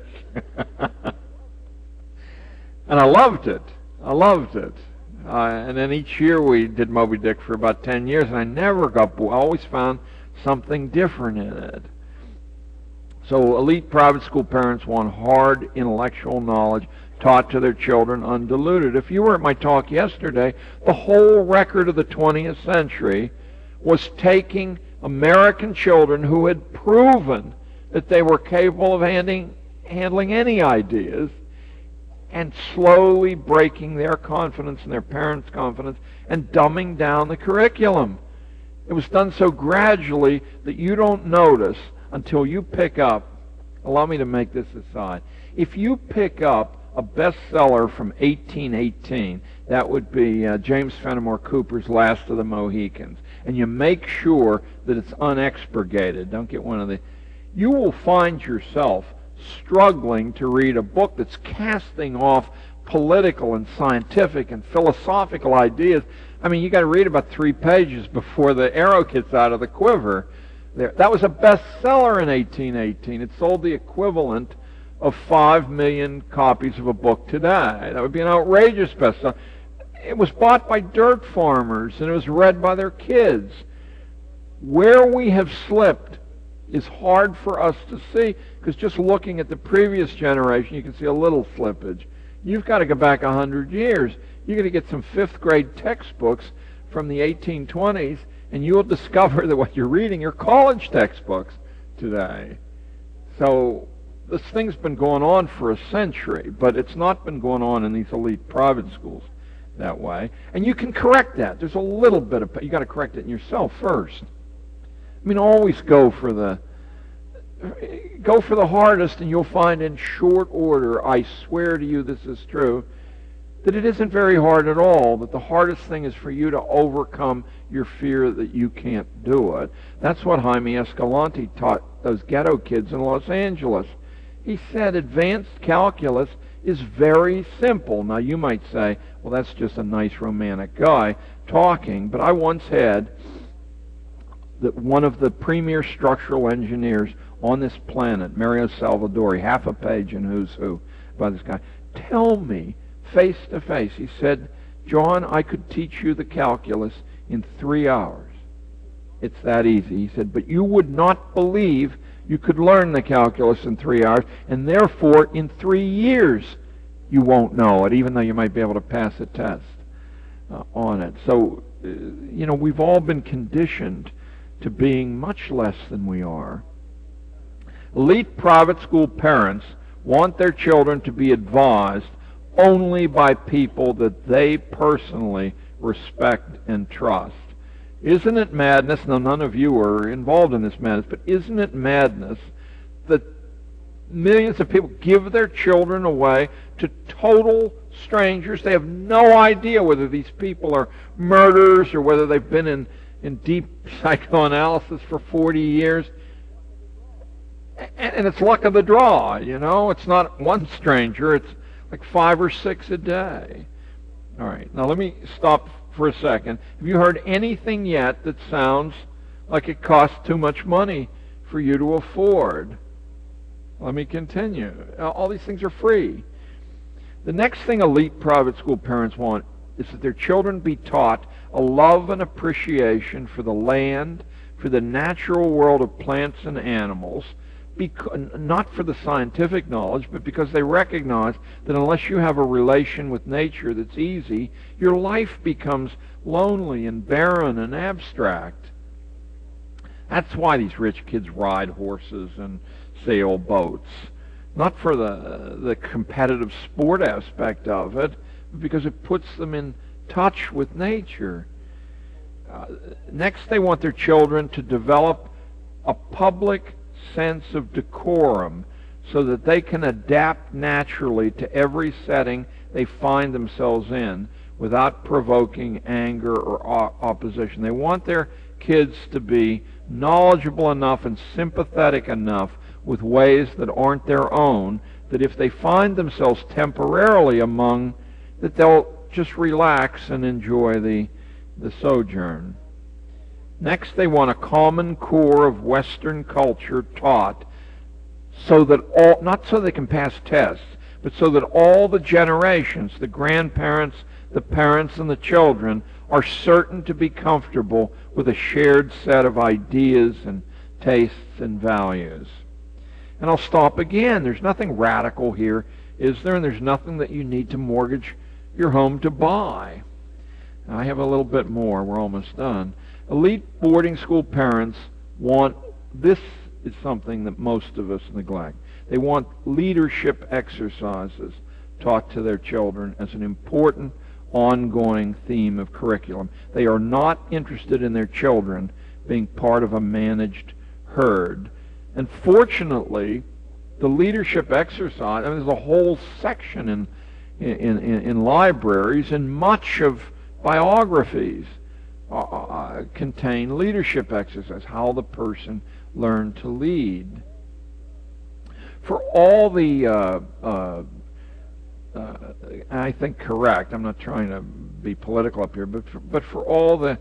And I loved it. I loved it. And then each year we did Moby Dick for about 10 years, and I never got bored. I always found something different in it. So elite private school parents want hard intellectual knowledge taught to their children undiluted. If you were at my talk yesterday, the whole record of the 20th century was taking American children who had proven that they were capable of handling any ideas and slowly breaking their confidence and their parents' confidence and dumbing down the curriculum. It was done so gradually that you don't notice until you pick up, allow me to make this aside, if you pick up a bestseller from 1818, that would be James Fenimore Cooper's Last of the Mohicans, and you make sure that it's unexpurgated, don't get one of the, you will find yourself struggling to read a book that's casting off political and scientific and philosophical ideas. I mean, you got to read about 3 pages before the arrow gets out of the quiver. That was a bestseller in 1818. It sold the equivalent of 5 million copies of a book today. That would be an outrageous bestseller. It was bought by dirt farmers, and it was read by their kids. Where we have slipped is hard for us to see, because just looking at the previous generation, you can see a little slippage. You've got to go back 100 years. You're going to get some 5th grade textbooks from the 1820s, and you'll discover that what you're reading are college textbooks today. So this thing's been going on for a century, but it's not been going on in these elite private schools that way. And you can correct that. There's a little bit of, you got to correct it in yourself first. I mean, always go for the hardest, and you'll find in short order, I swear to you this is true, that it isn't very hard at all, that the hardest thing is for you to overcome your fear that you can't do it. That's what Jaime Escalante taught those ghetto kids in Los Angeles. He said advanced calculus is very simple. Now you might say, well, that's just a nice romantic guy talking, but I once had that one of the premier structural engineers on this planet, Mario Salvadori, half a page in Who's Who by this guy, tell me face to face, he said, John, I could teach you the calculus in 3 hours. It's that easy. He said, but you would not believe you could learn the calculus in 3 hours, and therefore in 3 years you won't know it, even though you might be able to pass a test on it. So, you know, we've all been conditioned to being much less than we are. Elite private school parents want their children to be advised only by people that they personally respect and trust. Isn't it madness? Now, none of you are involved in this madness, but isn't it madness that millions of people give their children away to total strangers? They have no idea whether these people are murderers or whether they've been in deep psychoanalysis for 40 years. And it's luck of the draw, you know. It's not one stranger. It's like 5 or 6 a day. All right. Now let me stop for a second. Have you heard anything yet that sounds like it costs too much money for you to afford? Let me continue. All these things are free. The next thing elite private school parents want is that their children be taught a love and appreciation for the land, for the natural world of plants and animals, not for the scientific knowledge, but because they recognize that unless you have a relation with nature that's easy, your life becomes lonely and barren and abstract. That's why these rich kids ride horses and sail boats. Not for the competitive sport aspect of it, but because it puts them in touch with nature. Next, they want their children to develop a public sense of decorum so that they can adapt naturally to every setting they find themselves in without provoking anger or opposition. They want their kids to be knowledgeable enough and sympathetic enough with ways that aren't their own, that if they find themselves temporarily among, that they'll just relax and enjoy the sojourn. Next, they want a common core of Western culture taught so that all, not so they can pass tests, but so that all the generations, the grandparents, the parents, and the children, are certain to be comfortable with a shared set of ideas and tastes and values. And I'll stop again. There's nothing radical here, is there? And there's nothing that you need to mortgage your home to buy. I have a little bit more. We're almost done. Elite boarding school parents want, this is something that most of us neglect. They want leadership exercises taught to their children as an important ongoing theme of curriculum. They are not interested in their children being part of a managed herd. And fortunately, the leadership exercise, I mean, there's a whole section in libraries, and much of biographies contain leadership exercise, how the person learned to lead. For all the, I think correct, I'm not trying to be political up here, but for all the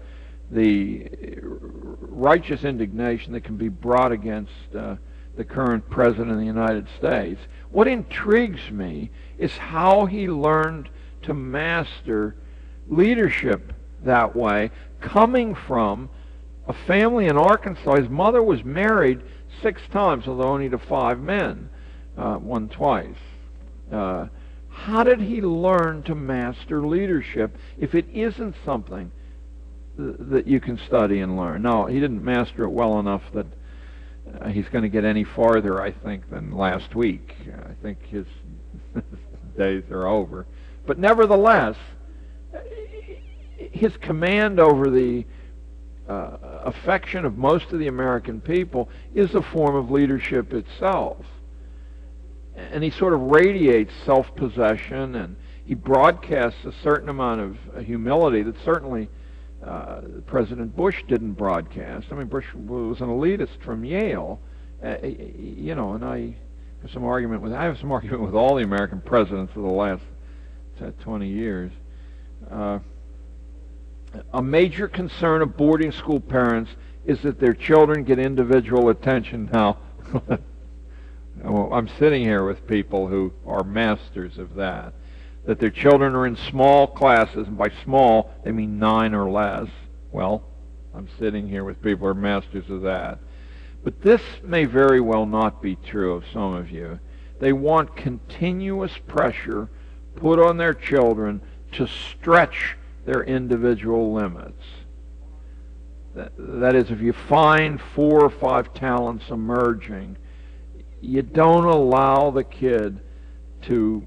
righteous indignation that can be brought against the current President of the United States, what intrigues me is how he learned to master leadership that way, coming from a family in Arkansas. His mother was married 6 times, although only to 5 men, one twice. How did he learn to master leadership if it isn't something that you can study and learn? No, he didn't master it well enough that he's going to get any farther, I think, than last week. I think his days are over. But nevertheless, his command over the affection of most of the American people is a form of leadership itself. And he sort of radiates self-possession, and he broadcasts a certain amount of humility that certainly President Bush didn't broadcast. I mean, Bush was an elitist from Yale, you know, and I have some argument with all the American presidents of the last 20 years. A major concern of boarding school parents is that their children get individual attention. Now, I'm sitting here with people who are masters of that. That their children are in small classes, and by small, they mean 9 or less. Well, I'm sitting here with people who are masters of that. But this may very well not be true of some of you. They want continuous pressure put on their children to stretch their individual limits. That is, if you find 4 or 5 talents emerging, you don't allow the kid to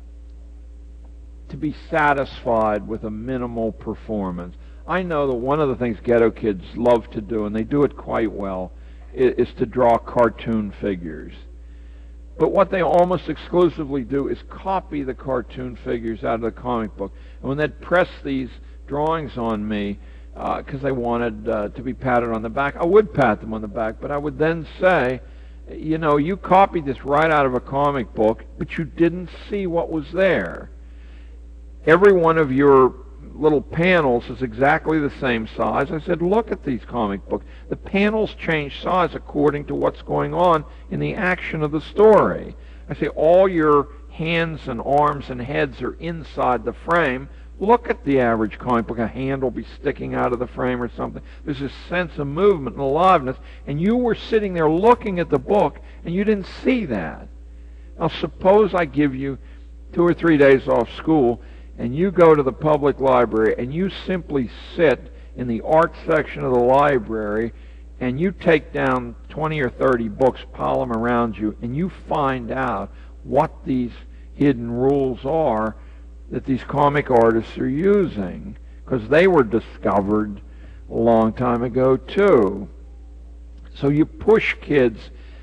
be satisfied with a minimal performance. I know that one of the things ghetto kids love to do, and they do it quite well, is to draw cartoon figures. But what they almost exclusively do is copy the cartoon figures out of the comic book. And when they'd press these drawings on me, because they wanted to be patted on the back, I would pat them on the back, but I would then say, you know, you copied this right out of a comic book, but you didn't see what was there. Every one of your little panels is exactly the same size. I said, look at these comic books. The panels change size according to what's going on in the action of the story. I say, all your hands and arms and heads are inside the frame. Look at the average comic book. A hand will be sticking out of the frame or something. There's this sense of movement and aliveness, and you were sitting there looking at the book, and you didn't see that. Now, suppose I give you 2 or 3 days off school, and you go to the public library, and you simply sit in the art section of the library, and you take down 20 or 30 books, pile them around you, and you find out what these hidden rules are that these comic artists are using, because they were discovered a long time ago too. So you push kids.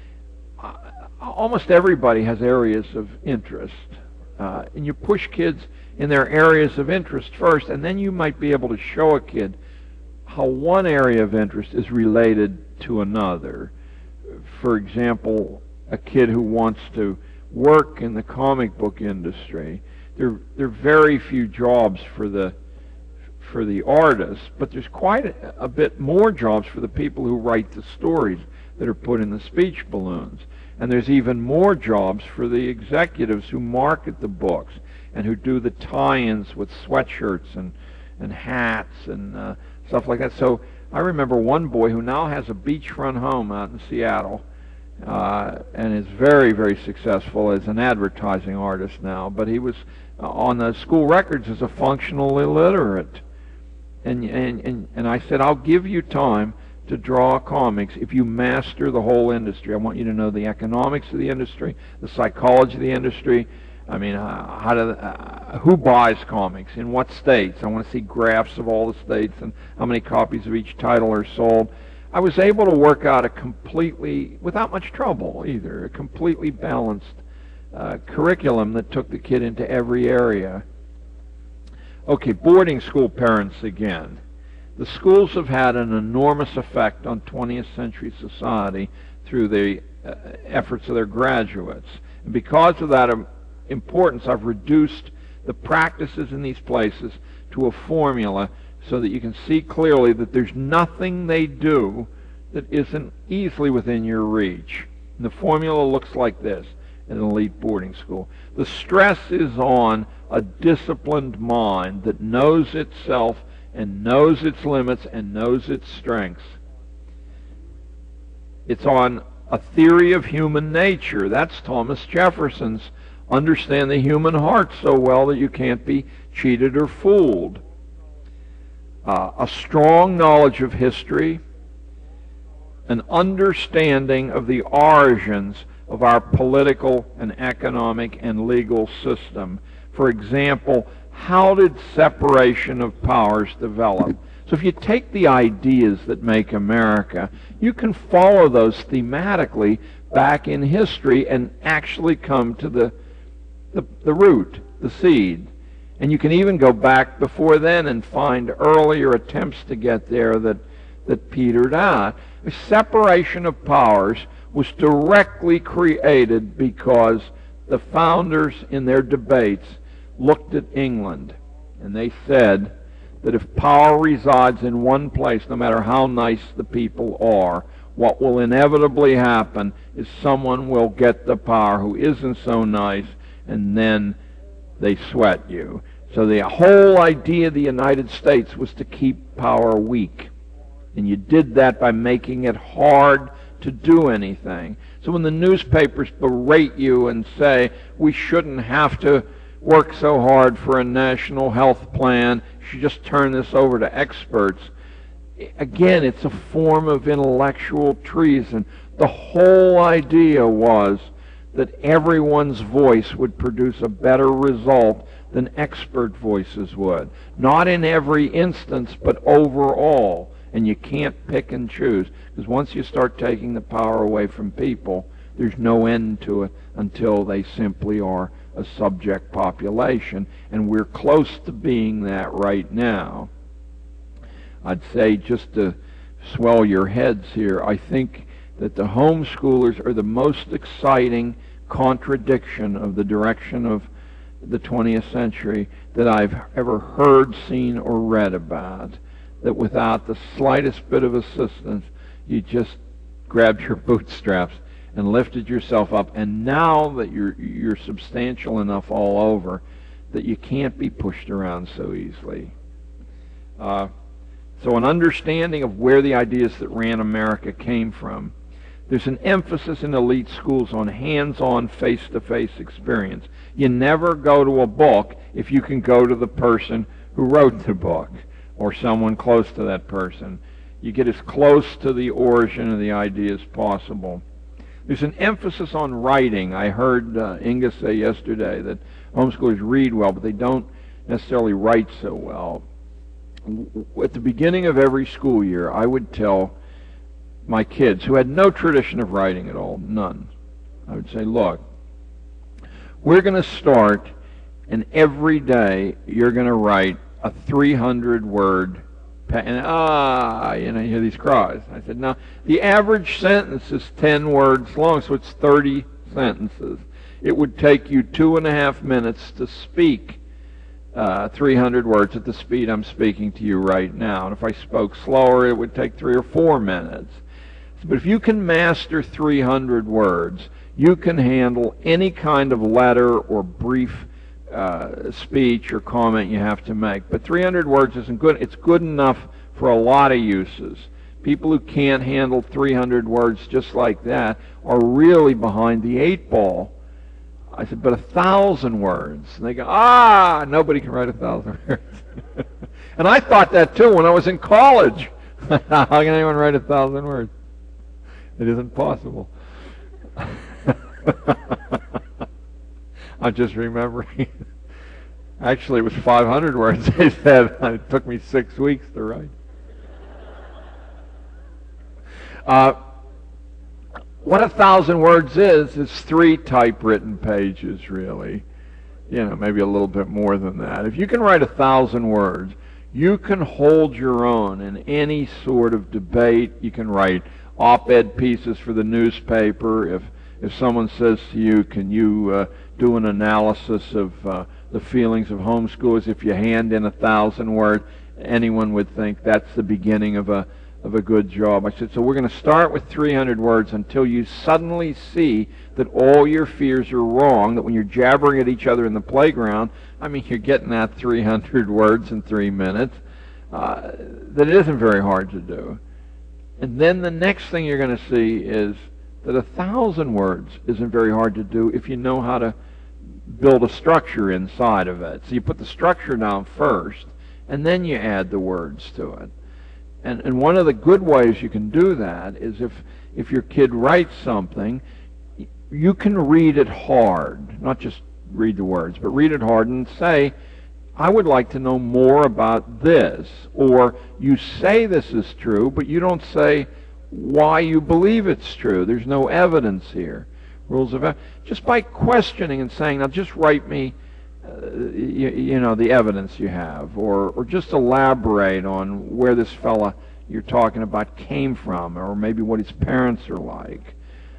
Almost everybody has areas of interest, and you push kids in their areas of interest first, and then you might be able to show a kid how one area of interest is related to another. For example, a kid who wants to work in the comic book industry, there are very few jobs for the artists, but there's quite a bit more jobs for the people who write the stories that are put in the speech balloons. And there's even more jobs for the executives who market the books and who do the tie-ins with sweatshirts and hats and stuff like that. So I remember one boy who now has a beachfront home out in Seattle and is very, very successful as an advertising artist now. But he was on the school records as a functional illiterate. And I said, I'll give you time to draw comics if you master the whole industry. I want you to know the economics of the industry, the psychology of the industry. I mean, who buys comics, in what states. I want to see graphs of all the states and how many copies of each title are sold. I was able to work out a completely, without much trouble either, a completely balanced curriculum that took the kid into every area. Okay, boarding school parents again. The schools have had an enormous effect on 20th century society through the efforts of their graduates. And because of that importance, I've reduced the practices in these places to a formula so that you can see clearly that there's nothing they do that isn't easily within your reach. And the formula looks like this in an elite boarding school. The stress is on a disciplined mind that knows itself and knows its limits and knows its strengths. It's on a theory of human nature. That's Thomas Jefferson's understand the human heart so well that you can't be cheated or fooled. A strong knowledge of history, an understanding of the origins of our political and economic and legal system. For example, how did separation of powers develop? So if you take the ideas that make America, you can follow those thematically back in history and actually come to the root, the seed. And you can even go back before then and find earlier attempts to get there that petered out. The separation of powers was directly created because the founders in their debates looked at England and they said that if power resides in one place, no matter how nice the people are, what will inevitably happen is someone will get the power who isn't so nice, and then they sweat you. So the whole idea of the United States was to keep power weak. And you did that by making it hard to do anything. So when the newspapers berate you and say, we shouldn't have to work so hard for a national health plan, you should just turn this over to experts. Again, it's a form of intellectual treason. The whole idea was that everyone's voice would produce a better result than expert voices would. Not in every instance, but overall. And you can't pick and choose, because once you start taking the power away from people, there's no end to it until they simply are a subject population, and we're close to being that right now. I'd say, just to swell your heads here, I think that the homeschoolers are the most exciting contradiction of the direction of the 20th century that I've ever heard, seen, or read about. That without the slightest bit of assistance, you just grabbed your bootstraps and lifted yourself up, and now that you're substantial enough all over that you can't be pushed around so easily. So an understanding of where the ideas that ran America came from. There's an emphasis in elite schools on hands-on, face-to-face experience. You never go to a book if you can go to the person who wrote the book or someone close to that person. You get as close to the origin of the idea as possible. There's an emphasis on writing. I heard Inga say yesterday that homeschoolers read well, but they don't necessarily write so well. At the beginning of every school year, I would tell my kids, who had no tradition of writing at all, none, I would say, look, we're going to start, and every day you're going to write a 300-word, and you hear these cries. I said, now, the average sentence is 10 words long, so it's 30 sentences. It would take you 2.5 minutes to speak 300 words at the speed I'm speaking to you right now. And if I spoke slower, it would take 3 or 4 minutes. But if you can master 300 words, you can handle any kind of letter or brief speech or comment you have to make. But 300 words isn't good. It's good enough for a lot of uses. People who can't handle 300 words just like that are really behind the 8 ball. I said, but 1,000 words. And they go, nobody can write 1,000 words. And I thought that too when I was in college. How can anyone write 1,000 words? It isn't possible. I'm just remembering. Actually, it was 500 words, they said. It took me 6 weeks to write. What 1,000 words is 3 typewritten pages, really. You know, maybe a little bit more than that. If you can write 1,000 words, you can hold your own in any sort of debate. You can write op-ed pieces for the newspaper. If someone says to you, can you do an analysis of the feelings of homeschoolers, if you hand in 1,000 words, anyone would think that's the beginning of a good job. I said, so we're going to start with 300 words until you suddenly see that all your fears are wrong, that when you're jabbering at each other in the playground, I mean, you're getting that 300 words in 3 minutes, that it isn't very hard to do. And then the next thing you're going to see is that 1,000 words isn't very hard to do if you know how to build a structure inside of it. So you put the structure down first, and then you add the words to it. And one of the good ways you can do that is if your kid writes something, you can read it hard, not just read the words, but read it hard and say, I would like to know more about this. Or you say this is true, but you don't say why you believe it's true. There's no evidence here. Rules of evidence. Just by questioning and saying, now just write me you know, the evidence you have, or just elaborate on where this fella you're talking about came from, or maybe what his parents are like.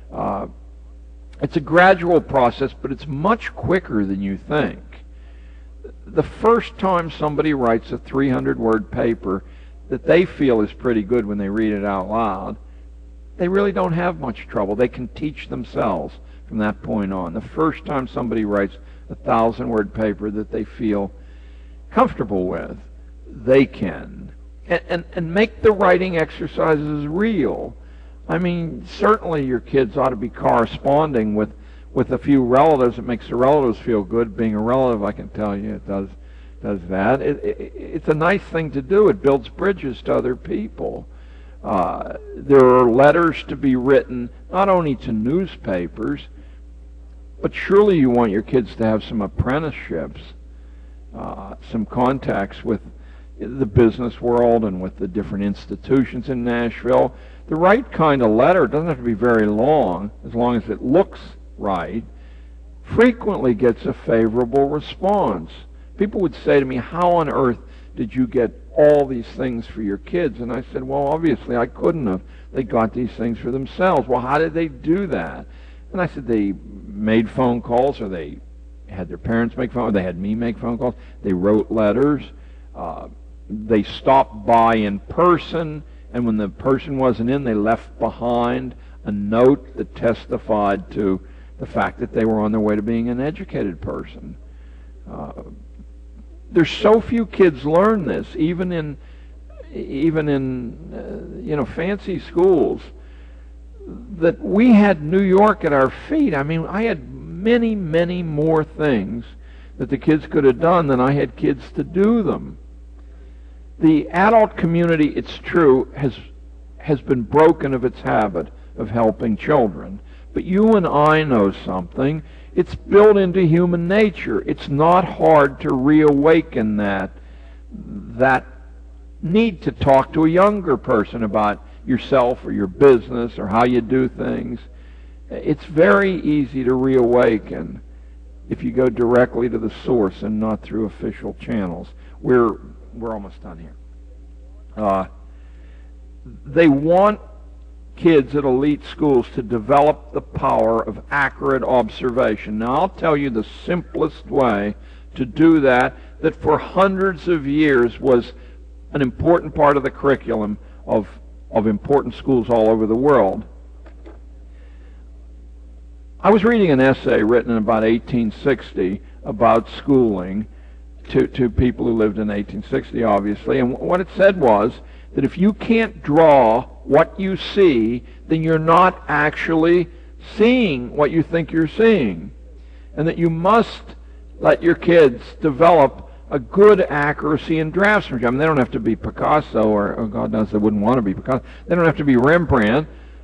It's a gradual process, but it's much quicker than you think. The first time somebody writes a 300-word paper that they feel is pretty good when they read it out loud, they really don't have much trouble. They can teach themselves from that point on. The first time somebody writes a 1,000-word paper that they feel comfortable with, they can. And make the writing exercises real. I mean, certainly your kids ought to be corresponding with a few relatives. It makes the relatives feel good. Being a relative, I can tell you, it does that. It's a nice thing to do. It builds bridges to other people. There are letters to be written, not only to newspapers, but surely you want your kids to have some apprenticeships, some contacts with the business world and with the different institutions in Nashville. The right kind of letter doesn't have to be very long, as long as it looks right, frequently gets a favorable response. People would say to me, how on earth did you get all these things for your kids? And I said, well, obviously I couldn't have. They got these things for themselves. Well, how did they do that? And I said, they made phone calls, or they had their parents make phone calls, or they had me make phone calls. They wrote letters. They stopped by in person, and when the person wasn't in, they left behind a note that testified to the fact that they were on their way to being an educated person. There's so few kids learn this, even in you know, fancy schools, that we had New York at our feet. I mean, I had many, many more things that the kids could have done than I had kids to do them. The adult community, it's true, has been broken of its habit of helping children. But you and I know something. It's built into human nature. It's not hard to reawaken that need to talk to a younger person about yourself or your business or how you do things. It's very easy to reawaken if you go directly to the source and not through official channels. We're almost done here. They want kids at elite schools to develop the power of accurate observation. Now, I'll tell you the simplest way to do that for hundreds of years was an important part of the curriculum of important schools all over the world. I was reading an essay written in about 1860 about schooling to people who lived in 1860, obviously, and what it said was that if you can't draw what you see, then you're not actually seeing what you think you're seeing, and that you must let your kids develop a good accuracy in draftsmanship. I mean, they don't have to be Picasso, or God knows they wouldn't want to be Picasso. They don't have to be Rembrandt.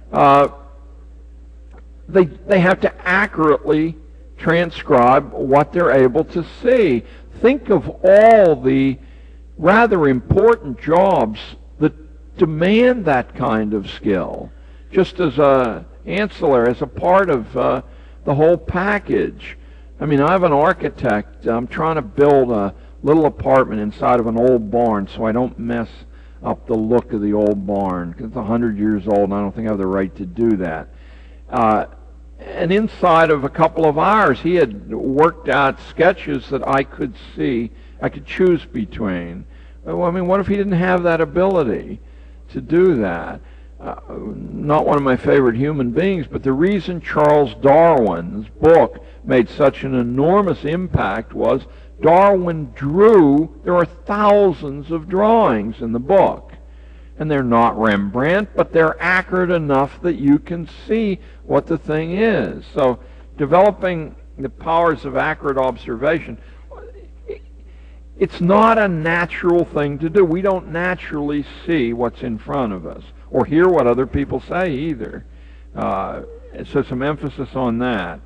They have to accurately transcribe what they're able to see. Think of all the rather important jobs that demand that kind of skill, just as a ancillary, as a part of the whole package. I mean, I have an architect. I'm trying to build a little apartment inside of an old barn so I don't mess up the look of the old barn, because it's 100 years old and I don't think I have the right to do that. And inside of a couple of hours, he had worked out sketches that I could see, I could choose between. Well, I mean, what if he didn't have that ability to do that? Not one of my favorite human beings, but the reason Charles Darwin's book made such an enormous impact was Darwin drew, there are thousands of drawings in the book. And they're not Rembrandt, but they're accurate enough that you can see what the thing is. So developing the powers of accurate observation, it's not a natural thing to do. We don't naturally see what's in front of us or hear what other people say either. So some emphasis on that.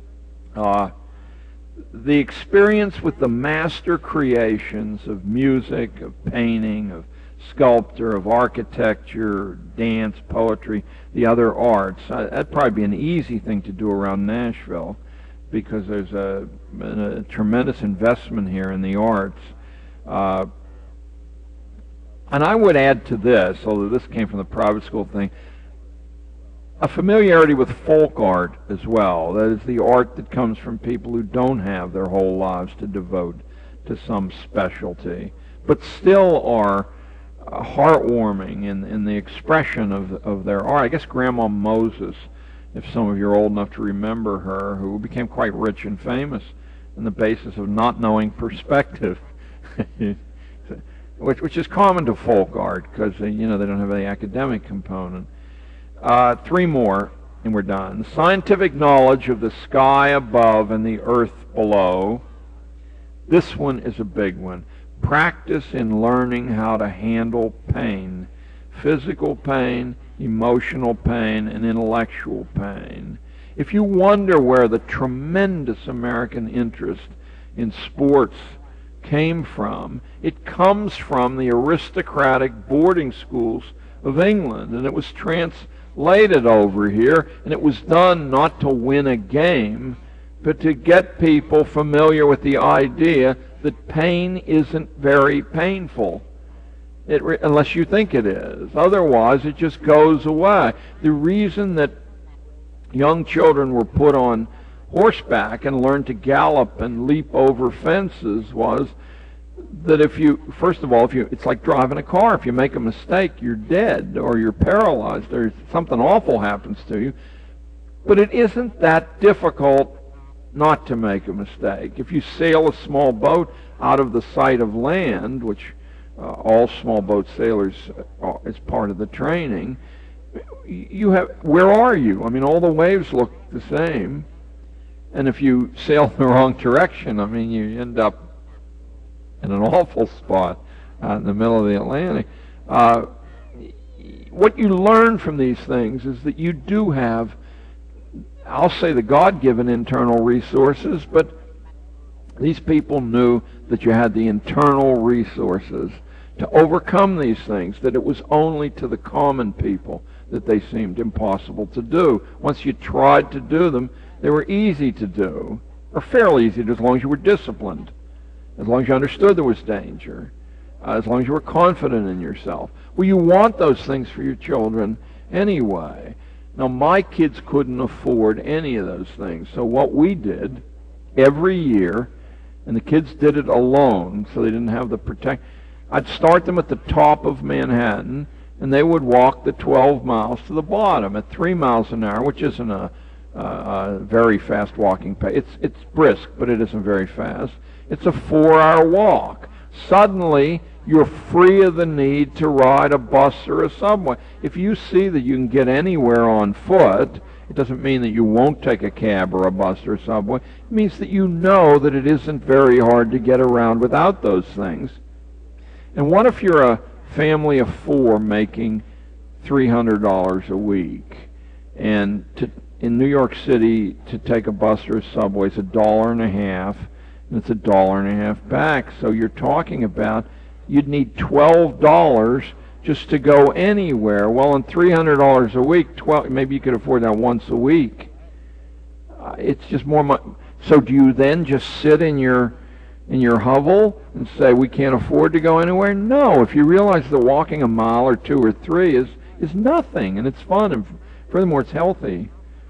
The experience with the master creations of music, of painting, of sculpture, of architecture, dance, poetry, the other arts. That'd probably be an easy thing to do around Nashville, because there's a tremendous investment here in the arts. And I would add to this, although this came from the private school thing, a familiarity with folk art as well. That is the art that comes from people who don't have their whole lives to devote to some specialty, but still are heartwarming in the expression of their art. I guess Grandma Moses, if some of you are old enough to remember her, who became quite rich and famous on the basis of not knowing perspective, which is common to folk art, because they don't have any academic component. Three more and we're done. Scientific knowledge of the sky above and the earth below. This one is a big one. Practice in learning how to handle pain, physical pain, emotional pain, and intellectual pain. If you wonder where the tremendous American interest in sports came from, it comes from the aristocratic boarding schools of England, and it was translated over here, and it was done not to win a game, but to get people familiar with the idea that pain isn't very painful, unless you think it is. Otherwise, it just goes away. The reason that young children were put on horseback and learned to gallop and leap over fences was that first of all, it's like driving a car. If you make a mistake, you're dead or you're paralyzed or something awful happens to you. But it isn't that difficult not to make a mistake. If you sail a small boat out of the sight of land, which all small boat sailors is part of the training, where are you? I mean, all the waves look the same. And if you sail in the wrong direction, I mean, you end up in an awful spot in the middle of the Atlantic. What you learn from these things is that you do have, I'll say, the God-given internal resources, but these people knew that you had the internal resources to overcome these things, that it was only to the common people that they seemed impossible to do. Once you tried to do them, they were easy to do, or fairly easy to do, as long as you were disciplined, as long as you understood there was danger, as long as you were confident in yourself. Well, you want those things for your children anyway. Now, my kids couldn't afford any of those things, so what we did every year, and the kids did it alone, so they didn't have the protection. I'd start them at the top of Manhattan, and they would walk the 12 miles to the bottom at 3 miles an hour, which isn't a very fast walking pace. It's brisk, but it isn't very fast. It's a 4-hour walk. Suddenly, you're free of the need to ride a bus or a subway. If you see that you can get anywhere on foot, it doesn't mean that you won't take a cab or a bus or a subway. It means that you know that it isn't very hard to get around without those things. And what if you're a family of 4 making $300 a week, and in New York City to take a bus or a subway is $1.50, and it's $1.50 back. So you're talking about you'd need $12 just to go anywhere. Well, in $300 a week, maybe you could afford that once a week. It's just more money. So do you then just sit in your hovel and say we can't afford to go anywhere? No. If you realize that walking a mile or 2 or 3 is nothing, and it's fun, and furthermore it's healthy.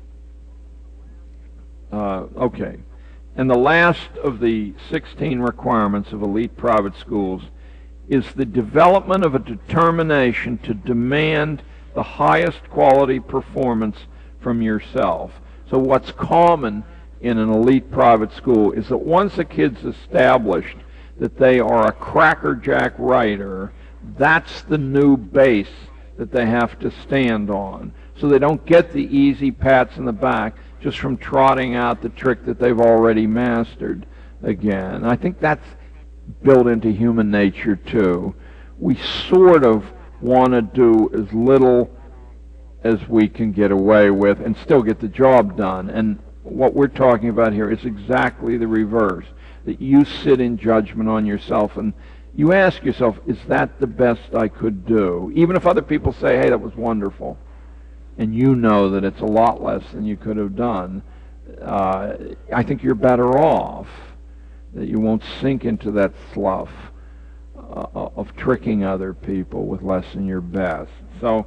Okay. And the last of the 16 requirements of elite private schools is the development of a determination to demand the highest quality performance from yourself. So what's common in an elite private school is that once a kid's established that they are a crackerjack writer, that's the new base that they have to stand on. So they don't get the easy pats in the back just from trotting out the trick that they've already mastered again. I think that's built into human nature too. We sort of want to do as little as we can get away with and still get the job done. And what we're talking about here is exactly the reverse, that you sit in judgment on yourself and you ask yourself, is that the best I could do? Even if other people say, hey, that was wonderful, and you know that it's a lot less than you could have done, I think you're better off, that you won't sink into that slough of tricking other people with less than your best. So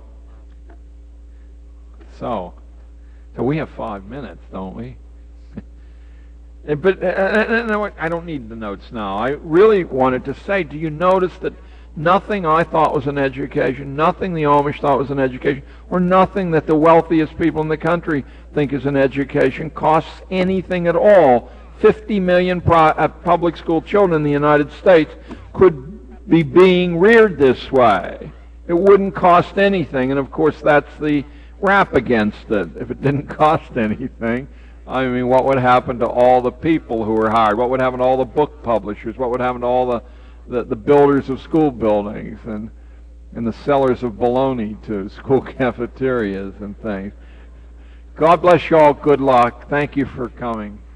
we have 5 minutes, don't we? But I don't need the notes now. I really wanted to say, do you notice that nothing I thought was an education, nothing the Amish thought was an education, or nothing that the wealthiest people in the country think is an education costs anything at all? 50 million public school children in the United States could be being reared this way. It wouldn't cost anything, and of course that's the rap against it. If it didn't cost anything, I mean, what would happen to all the people who were hired? What would happen to all the book publishers? What would happen to all the builders of school buildings and the sellers of bologna to school cafeterias and things? God bless you all. Good luck. Thank you for coming.